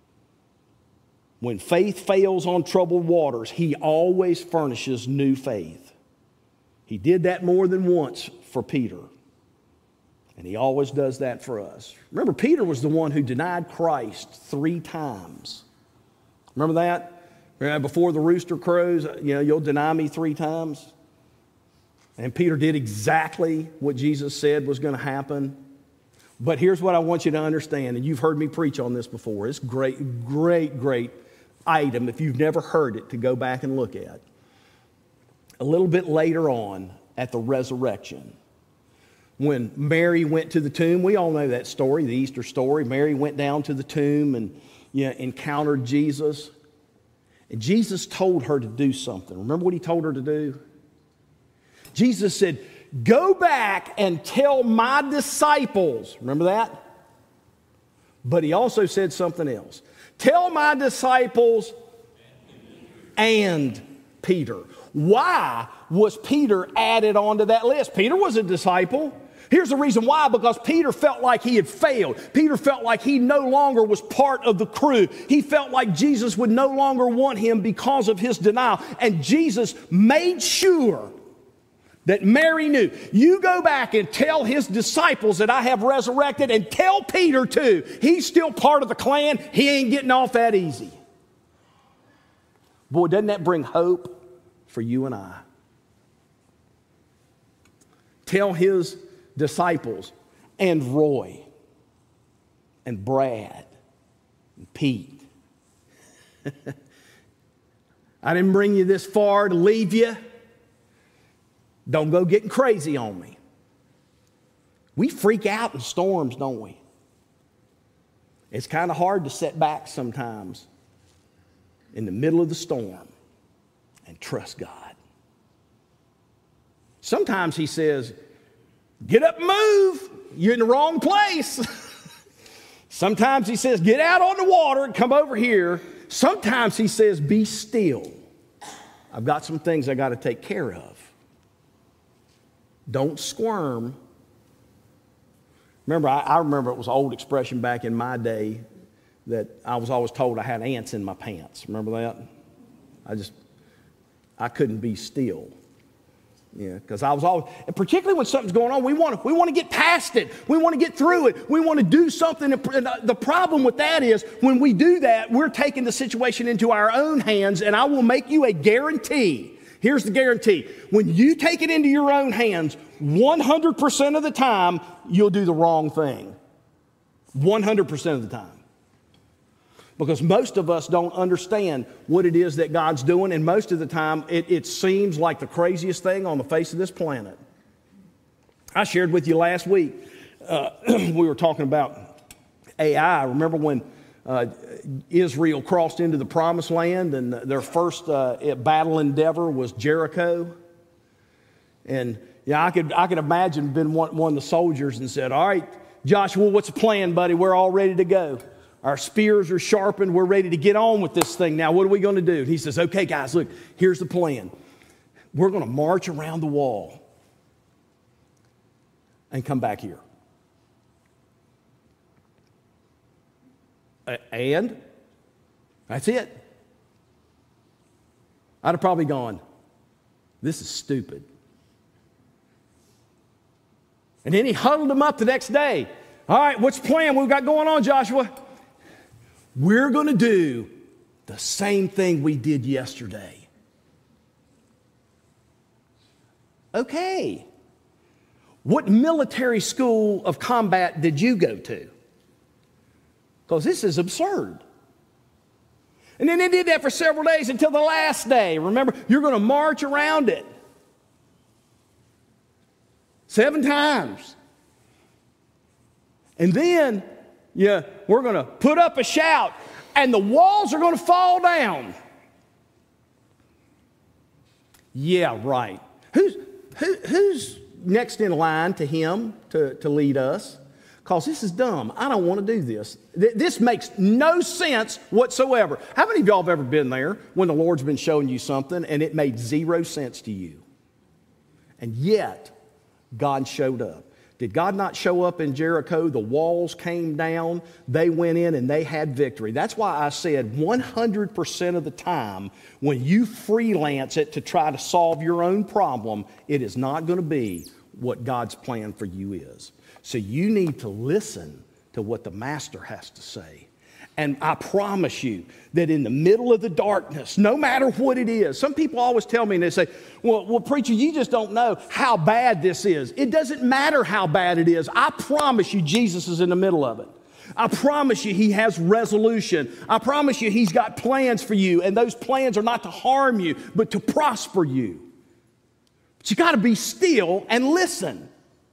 Speaker 1: When faith fails on troubled waters, he always furnishes new faith. He did that more than once for Peter. And he always does that for us. Remember, Peter was the one who denied Christ 3 times. Remember that? Before the rooster crows, you'll deny me 3 times. And Peter did exactly what Jesus said was going to happen. But here's what I want you to understand, and you've heard me preach on this before. It's great item, if you've never heard it, to go back and look at. A little bit later on at the resurrection, when Mary went to the tomb, we all know that story, the Easter story. Mary went down to the tomb and encountered Jesus. And Jesus told her to do something. Remember what he told her to do? Jesus said, go back and tell my disciples. Remember that? But he also said something else. Tell my disciples and Peter. Why was Peter added onto that list? Peter was a disciple. Here's the reason why, because Peter felt like he had failed. Peter felt like he no longer was part of the crew. He felt like Jesus would no longer want him because of his denial. And Jesus made sure that Mary knew. You go back and tell his disciples that I have resurrected, and tell Peter too. He's still part of the clan. He ain't getting off that easy. Boy, doesn't that bring hope for you and I? Tell his disciples and Roy and Brad and Pete. I didn't bring you this far to leave you. Don't go getting crazy on me. We freak out in storms, don't we? It's kind of hard to sit back sometimes in the middle of the storm and trust God. Sometimes he says, get up and move. You're in the wrong place. Sometimes he says, get out on the water and come over here. Sometimes he says, be still. I've got some things I got to take care of. Don't squirm. Remember, I remember it was an old expression back in my day that I was always told I had ants in my pants. Remember that? I couldn't be still. Yeah, because I was always, and particularly when something's going on, we want to get past it. We want to get through it. We want to do something. And the problem with that is when we do that, we're taking the situation into our own hands, and I will make you a guarantee. Here's the guarantee. When you take it into your own hands, 100% of the time, you'll do the wrong thing. 100% of the time. Because most of us don't understand what it is that God's doing, and most of the time, it seems like the craziest thing on the face of this planet. I shared with you last week, we were talking about AI. Remember when Israel crossed into the Promised Land, and their first battle endeavor was Jericho? And yeah, I could imagine being one of the soldiers and said, all right, Joshua, what's the plan, buddy? We're all ready to go. Our spears are sharpened. We're ready to get on with this thing. Now, what are we going to do? And he says, okay, guys, look, here's the plan. We're going to march around the wall and come back here. And that's it. I'd have probably gone, this is stupid. And then he huddled them up the next day. All right, what's the plan we've got going on, Joshua? We're going to do the same thing we did yesterday. Okay. What military school of combat did you go to? Because this is absurd. And then they did that for several days until the last day. Remember, you're going to march around it 7 times. And then, we're going to put up a shout, and the walls are going to fall down. Yeah, right. Who's next in line to him to lead us? Because this is dumb. I don't want to do this. This makes no sense whatsoever. How many of y'all have ever been there when the Lord's been showing you something and it made 0 sense to you? And yet, God showed up. Did God not show up in Jericho? The walls came down, they went in, and they had victory. That's why I said 100% of the time, when you freelance it to try to solve your own problem, it is not going to be what God's plan for you is. So you need to listen to what the Master has to say. And I promise you that in the middle of the darkness, no matter what it is, some people always tell me, and they say, well, preacher, you just don't know how bad this is. It doesn't matter how bad it is. I promise you Jesus is in the middle of it. I promise you he has resolution. I promise you he's got plans for you, and those plans are not to harm you, but to prosper you. But you got to be still and listen.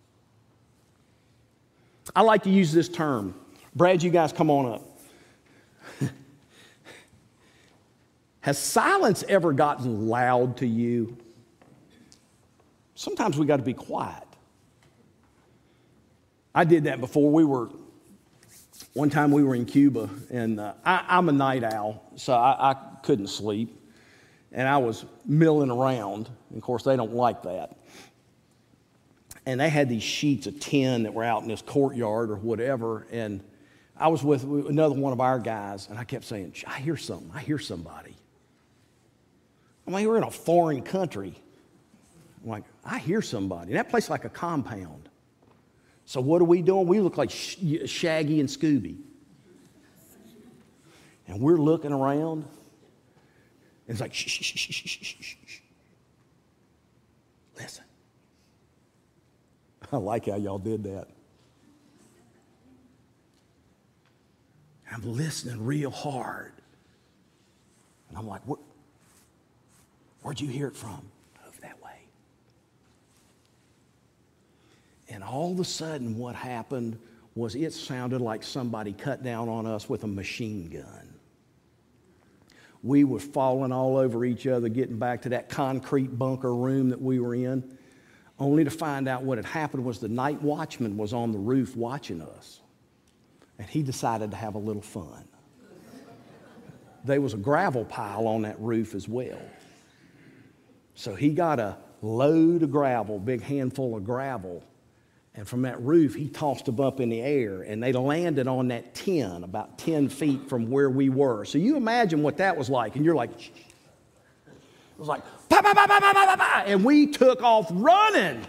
Speaker 1: I like to use this term. Brad, you guys come on up. Has silence ever gotten loud to you? Sometimes we got to be quiet. I did that before. One time we were in Cuba, and I'm a night owl, so I couldn't sleep. And I was milling around. And of course, they don't like that. And they had these sheets of tin that were out in this courtyard or whatever. And I was with another one of our guys, and I kept saying, I hear something. I hear somebody. I mean, we're in a foreign country. I'm like, I hear somebody. And that place is like a compound. So what are we doing? We look like Shaggy and Scooby. And we're looking around. And it's like, shh, shh, shh, shh, shh, shh, shh. Listen. I like how y'all did that. I'm listening real hard. And I'm like, where'd you hear it from? Over that way. And all of a sudden what happened was it sounded like somebody cut down on us with a machine gun. We were falling all over each other, getting back to that concrete bunker room that we were in, only to find out what had happened was the night watchman was on the roof watching us. And he decided to have a little fun. There was a gravel pile on that roof as well. So he got a load of gravel, big handful of gravel, and from that roof, he tossed them up in the air, and they landed on that tin about 10 feet from where we were. So you imagine what that was like, and you're like, shh. It was like, bah, bah, bah, bah, bah, bah, bah, and we took off running.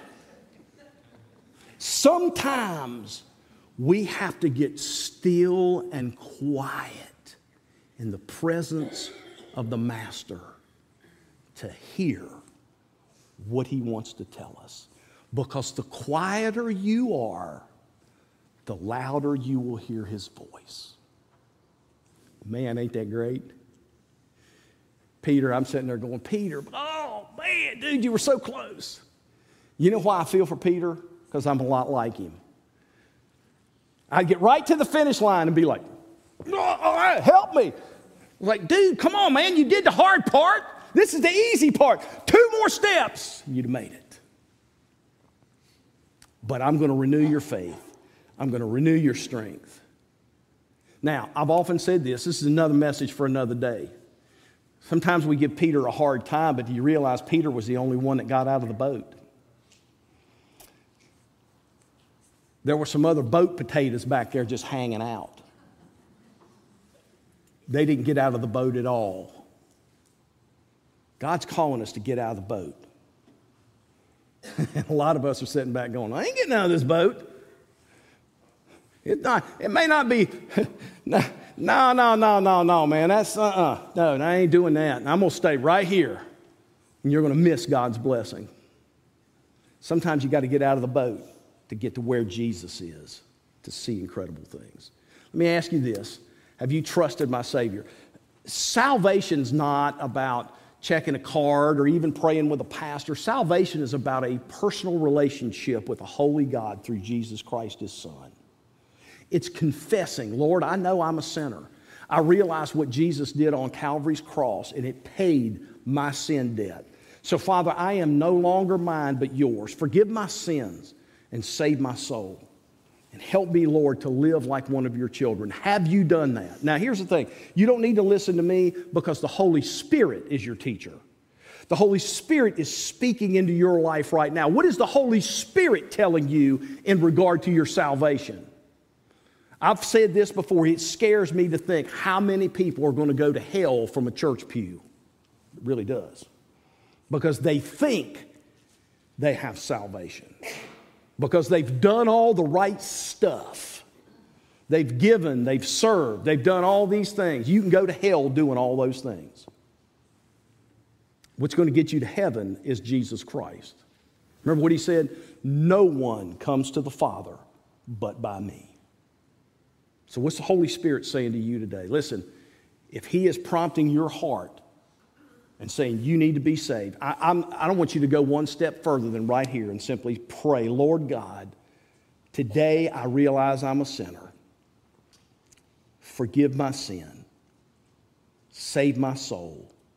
Speaker 1: Sometimes we have to get still and quiet in the presence of the Master to hear what he wants to tell us. Because the quieter you are, the louder you will hear his voice. Man, ain't that great? Peter, I'm sitting there going, Peter, oh man, dude, you were so close. You know why I feel for Peter? Because I'm a lot like him. I'd get right to the finish line and be like, oh, help me. Like, dude, come on, man, you did the hard part. This is the easy part. 2 more steps, you'd have made it. But I'm going to renew your faith. I'm going to renew your strength. Now, I've often said this. This is another message for another day. Sometimes we give Peter a hard time, but do you realize Peter was the only one that got out of the boat? There were some other boat potatoes back there just hanging out. They didn't get out of the boat at all. God's calling us to get out of the boat. And a lot of us are sitting back going, I ain't getting out of this boat. It may not be, no, man. That's, no, I ain't doing that. And I'm going to stay right here. And you're going to miss God's blessing. Sometimes you got to get out of the boat to get to where Jesus is, to see incredible things. Let me ask you this. Have you trusted my Savior? Salvation's not about checking a card or even praying with a pastor. Salvation is about a personal relationship with a holy God through Jesus Christ, his Son. It's confessing, Lord, I know I'm a sinner. I realize what Jesus did on Calvary's cross, and it paid my sin debt. So, Father, I am no longer mine but yours. Forgive my sins and save my soul. And help me, Lord, to live like one of your children. Have you done that? Now, here's the thing. You don't need to listen to me because the Holy Spirit is your teacher. The Holy Spirit is speaking into your life right now. What is the Holy Spirit telling you in regard to your salvation? I've said this before. It scares me to think how many people are going to go to hell from a church pew. It really does. Because they think they have salvation. Because they've done all the right stuff. They've given, they've served, they've done all these things. You can go to hell doing all those things. What's going to get you to heaven is Jesus Christ. Remember what he said? No one comes to the Father but by me. So what's the Holy Spirit saying to you today? Listen, if he is prompting your heart and saying you need to be saved, I don't want you to go one step further than right here and simply pray, Lord God, today I realize I'm a sinner. Forgive my sin. Save my soul.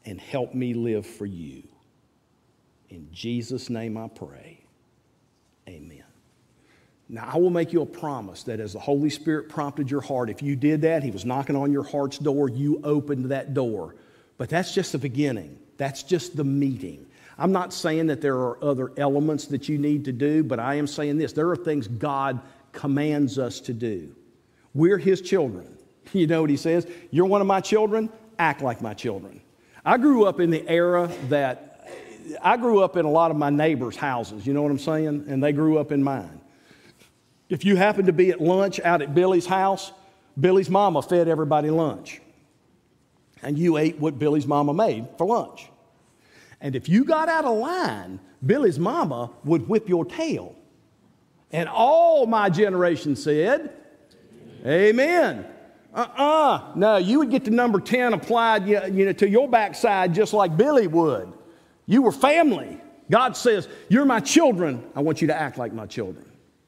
Speaker 1: and help me live for you. In Jesus' name I pray. Amen. Now, I will make you a promise that as the Holy Spirit prompted your heart, if you did that, He was knocking on your heart's door, you opened that door. But that's just the beginning. That's just the meeting. I'm not saying that there are other elements that you need to do, but I am saying this. There are things God commands us to do. We're His children. You know what He says? You're one of my children, act like my children. I grew up in the era that, I grew up in a lot of my neighbors' houses, you know what I'm saying? And they grew up in mine. If you happened to be at lunch out at Billy's house, Billy's mama fed everybody lunch. And you ate what Billy's mama made for lunch. And if you got out of line, Billy's mama would whip your tail. And all my generation said, amen. No, you would get the number 10 applied to your backside just like Billy would. You were family. God says, you're my children. I want you to act like my children.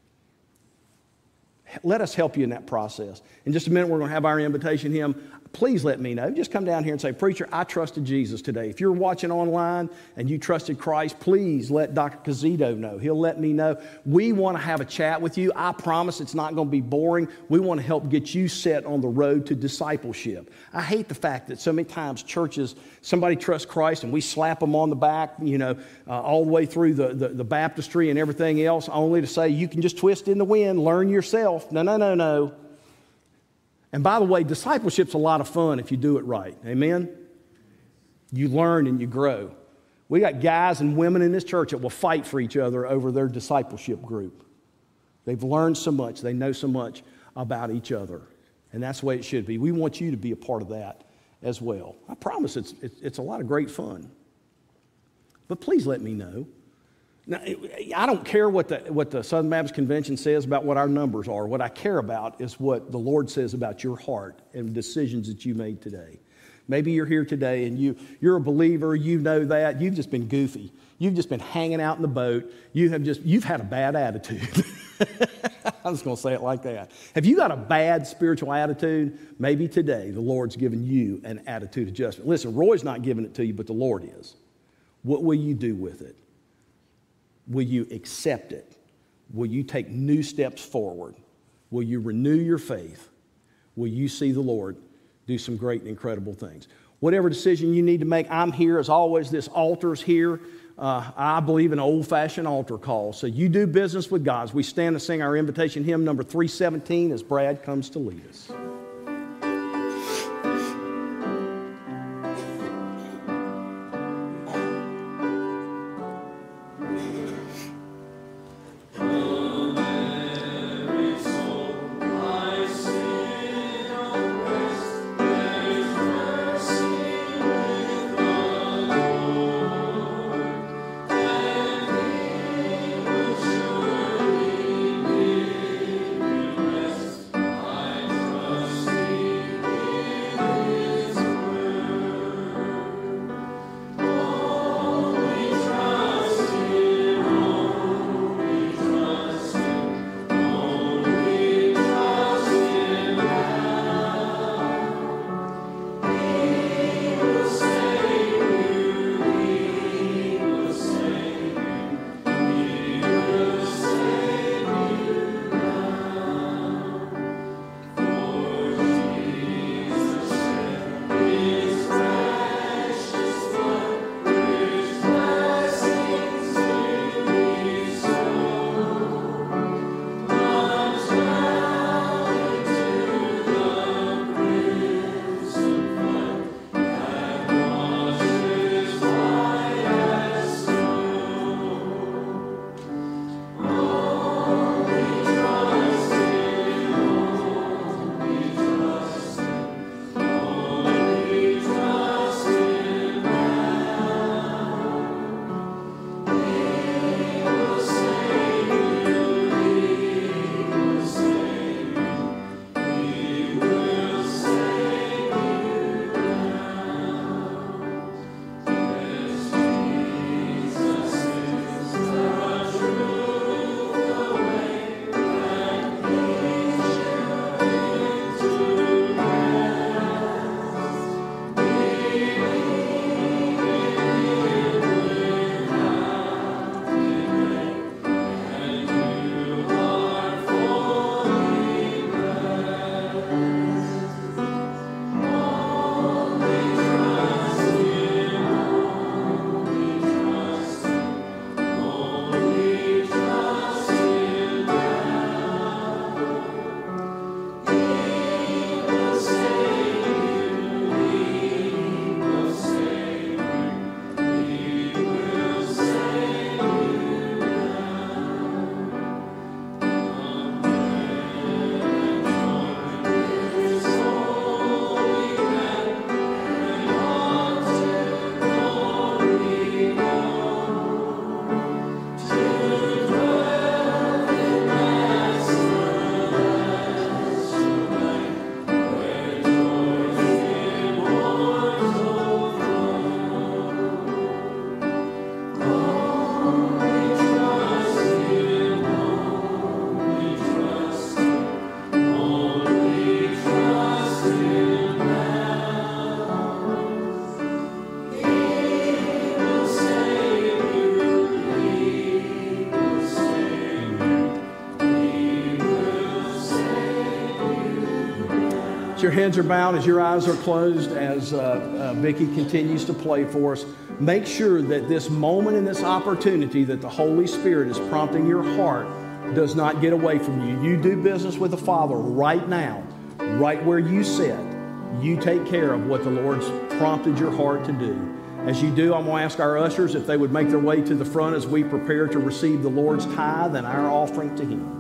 Speaker 1: Let us help you in that process. In just a minute, we're going to have our invitation hymn. Please let me know. Just come down here and say, preacher, I trusted Jesus today. If you're watching online and you trusted Christ, please let Dr. Cazito know. He'll let me know. We want to have a chat with you. I promise it's not going to be boring. We want to help get you set on the road to discipleship. I hate the fact that so many times churches, somebody trusts Christ and we slap them on the back, all the way through the baptistry and everything else, only to say you can just twist in the wind, learn yourself. No. And by the way, discipleship's a lot of fun if you do it right. Amen? You learn and you grow. We got guys and women in this church that will fight for each other over their discipleship group. They've learned so much. They know so much about each other. And that's the way it should be. We want you to be a part of that as well. I promise it's a lot of great fun. But please let me know. Now, I don't care what the Southern Baptist Convention says about what our numbers are. What I care about is what the Lord says about your heart and decisions that you made today. Maybe you're here today and you're a believer, you know that. You've just been goofy. You've just been hanging out in the boat. You've had a bad attitude. I'm just going to say it like that. Have you got a bad spiritual attitude? Maybe today the Lord's given you an attitude adjustment. Listen, Roy's not giving it to you, but the Lord is. What will you do with it? Will you accept it? Will you take new steps forward? Will you renew your faith? Will you see the Lord do some great and incredible things? Whatever decision you need to make, I'm here. As always, this altar's here. I believe in old-fashioned altar calls. So you do business with God. As we stand to sing our invitation hymn, number 317, as Brad comes to lead us. As your heads are bowed, as your eyes are closed, as Vicki continues to play for us, make sure that this moment and this opportunity that the Holy Spirit is prompting your heart does not get away from you. You do business with the Father right now, right where you sit. You take care of what the Lord's prompted your heart to do. As you do, I'm going to ask our ushers if they would make their way to the front as we prepare to receive the Lord's tithe and our offering to Him.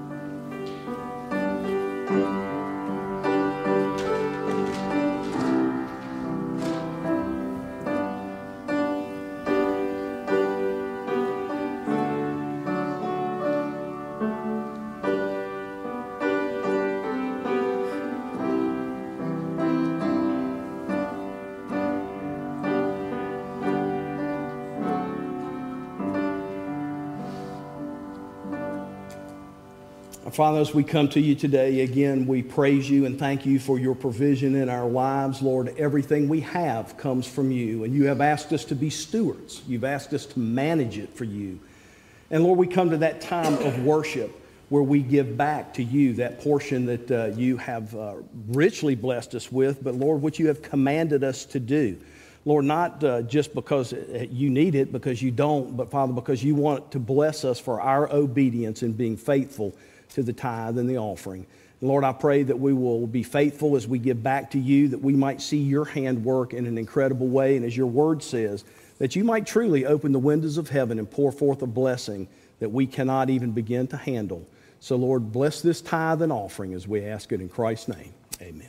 Speaker 1: Father, as we come to you today, again, we praise you and thank you for your provision in our lives. Lord, everything we have comes from you, and you have asked us to be stewards. You've asked us to manage it for you. And Lord, we come to that time of worship where we give back to you that portion that you have richly blessed us with, but Lord, what you have commanded us to do. Lord, not just because you need it, because you don't, but Father, because you want to bless us for our obedience in being faithful to the tithe and the offering. And Lord, I pray that we will be faithful as we give back to you, that we might see your hand work in an incredible way, and as your word says, that you might truly open the windows of heaven and pour forth a blessing that we cannot even begin to handle. So Lord, bless this tithe and offering as we ask it in Christ's name. Amen.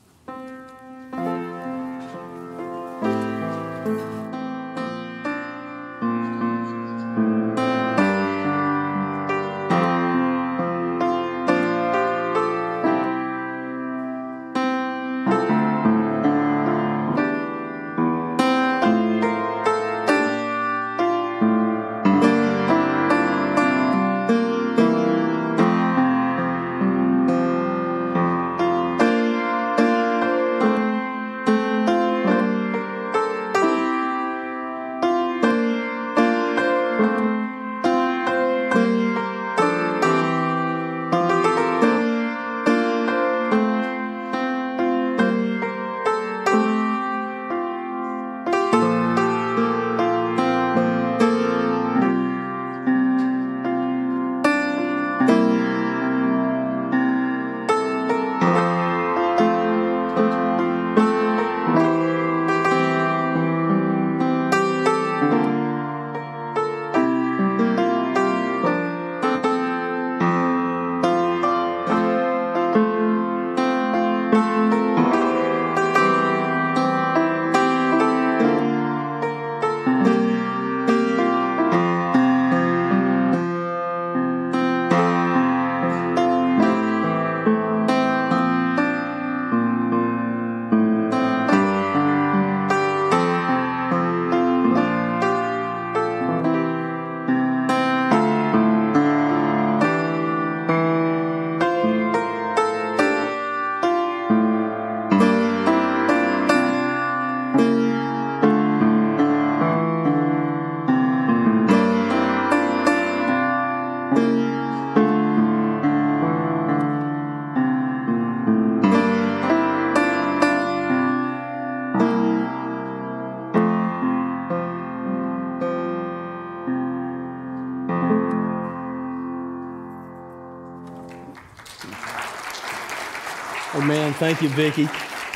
Speaker 1: Amen. Thank you, Vicki.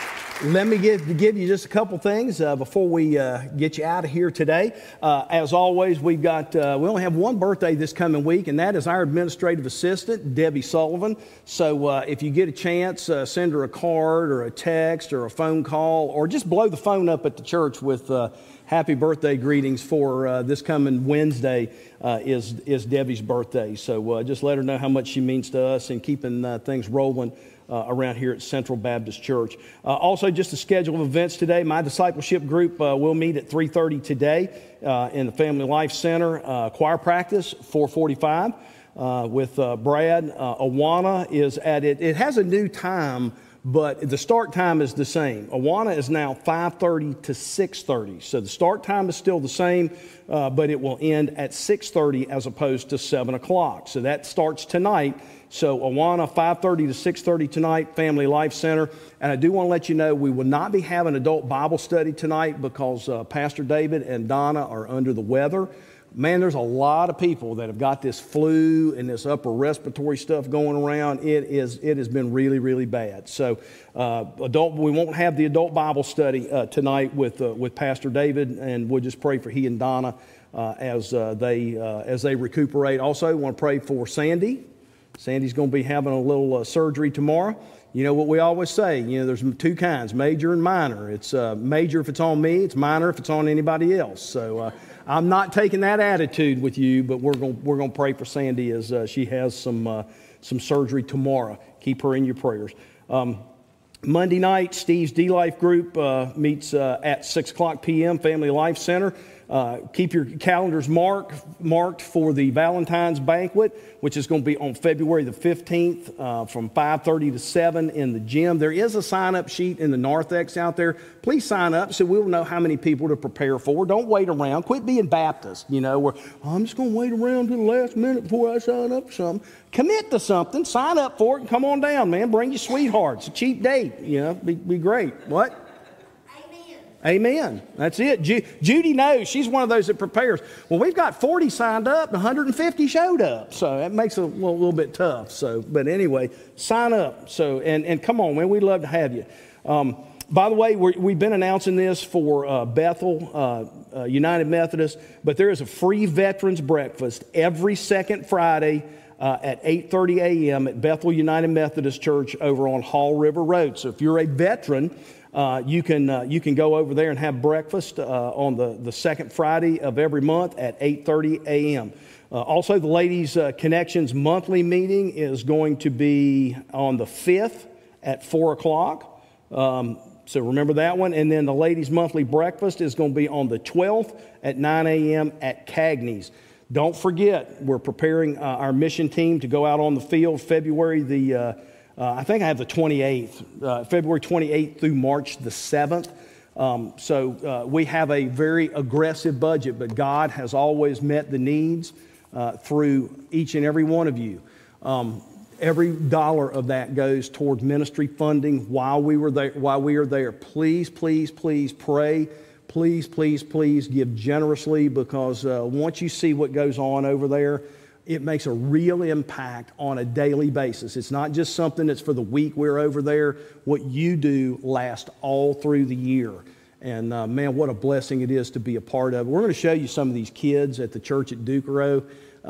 Speaker 1: Let me give you just a couple things before we get you out of here today. As always, we only have one birthday this coming week, and that is our administrative assistant, Debbie Sullivan. So if you get a chance, send her a card or a text or a phone call, or just blow the phone up at the church with happy birthday greetings for this coming Wednesday is Debbie's birthday. So just let her know how much she means to us in keeping things rolling around here at Central Baptist Church. Also, just a schedule of events today. My discipleship group will meet at 3:30 today in the Family Life Center. Choir practice, 4:45 with Brad. Awana is at it. It has a new time but the start time is the same. Awana is now 5:30 to 6:30. So the start time is still the same, but it will end at 6:30 as opposed to 7 o'clock. So that starts tonight. So Awana, 5:30 to 6:30 tonight, Family Life Center. And I do want to let you know we will not be having adult Bible study tonight because Pastor David and Donna are under the weather. Man, there's a lot of people that have got this flu and this upper respiratory stuff going around. It has been really, really bad. So we won't have the adult Bible study tonight with Pastor David, and we'll just pray for he and Donna as they recuperate. Also, want to pray for Sandy. Sandy's going to be having a little surgery tomorrow. You know what we always say, there's two kinds, major and minor. It's major if it's on me, it's minor if it's on anybody else. So I'm not taking that attitude with you, but we're going to pray for Sandy as she has some surgery tomorrow. Keep her in your prayers. Monday night, Steve's D-Life group meets at 6 o'clock p.m., Family Life Center. Keep your calendars marked for the Valentine's Banquet, which is going to be on February the 15th from 5:30 to 7 in the gym. There is a sign-up sheet in the narthex out there. Please sign up so we'll know how many people to prepare for. Don't wait around. Quit being Baptist, where I'm just going to wait around to the last minute before I sign up for something. Commit to something. Sign up for it and come on down, man. Bring your sweetheart. It's a cheap date. Be great. What? Amen. That's it. Judy knows. She's one of those that prepares. Well, we've got 40 signed up and 150 showed up. So that makes it a little bit tough. But anyway, sign up. So, and come on, man, we'd love to have you. By the way, we've been announcing this for Bethel United Methodist, but there is a free veterans breakfast every second Friday at 8:30 a.m. at Bethel United Methodist Church over on Hall River Road. So if you're a veteran, you can go over there and have breakfast on the second Friday of every month at 8:30 a.m. Also, the Ladies Connections monthly meeting is going to be on the 5th at 4 o'clock. So remember that one. And then the Ladies Monthly Breakfast is going to be on the 12th at 9 a.m. at Cagney's. Don't forget, we're preparing our mission team to go out on the field February I think I have the 28th, February 28th through March the 7th. So we have a very aggressive budget, but God has always met the needs through each and every one of you. Every dollar of that goes toward ministry funding while we are there. Please, please, please pray. Please, please, please give generously, because once you see what goes on over there, it makes a real impact on a daily basis. It's not just something that's for the week we're over there. What you do lasts all through the year. And man, what a blessing it is to be a part of it. We're going to show you some of these kids at the church at Ducaro.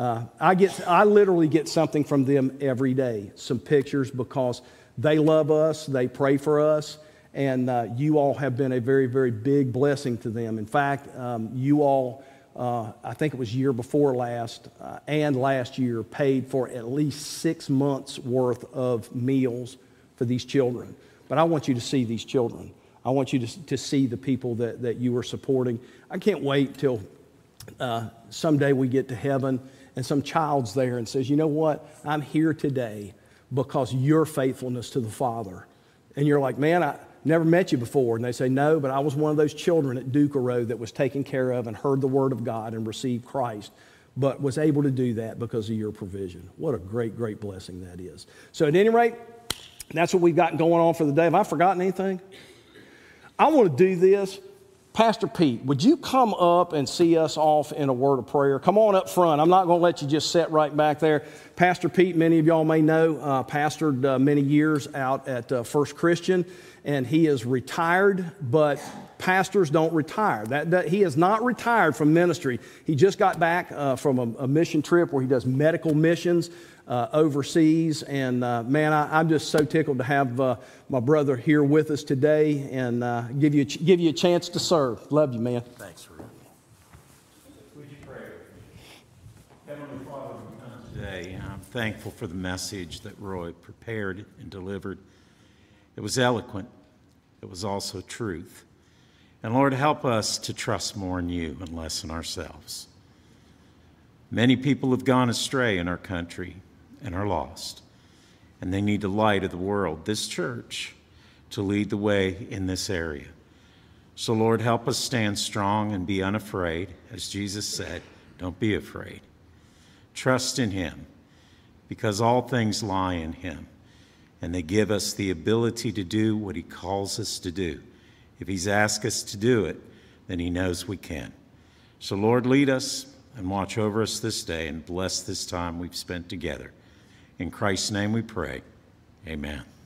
Speaker 1: I literally get something from them every day, some pictures, because they love us, they pray for us, and you all have been a very, very big blessing to them. In fact, you all, I think it was year before last and last year, paid for at least 6 months worth of meals for these children. But I want you to see these children. I want you to see the people that you are supporting. I can't wait till someday we get to heaven and some child's there and says, you know what, I'm here today because your faithfulness to the Father. And you're like, man, I never met you before. And they say, no, but I was one of those children at Ducaro that was taken care of and heard the Word of God and received Christ, but was able to do that because of your provision. What a great, great blessing that is. So at any rate, that's what we've got going on for the day. Have I forgotten anything? I want to do this. Pastor Pete, would you come up and see us off in a word of prayer? Come on up front. I'm not going to let you just sit right back there. Pastor Pete, many of y'all may know, pastored many years out at First Christian, and he is retired, but pastors don't retire. He is not retired from ministry. He just got back from a mission trip where he does medical missions overseas, and man, I'm just so tickled to have my brother here with us today and give you a chance to serve. Love you, man.
Speaker 3: Thanks, Rick. Would you pray? Heavenly Father, we come today. I'm thankful for the message that Roy prepared and delivered. It was eloquent. It was also truth. And Lord, help us to trust more in you and less in ourselves. Many people have gone astray in our country and are lost, and they need the light of the world. This church to lead the way in this area. So, Lord, help us stand strong and be unafraid. As Jesus said, don't be afraid. Trust in him, because all things lie in him, and they give us the ability to do what he calls us to do. If he's asked us to do it, then he knows we can. So, Lord, lead us and watch over us this day and bless this time we've spent together. In Christ's name we pray. Amen.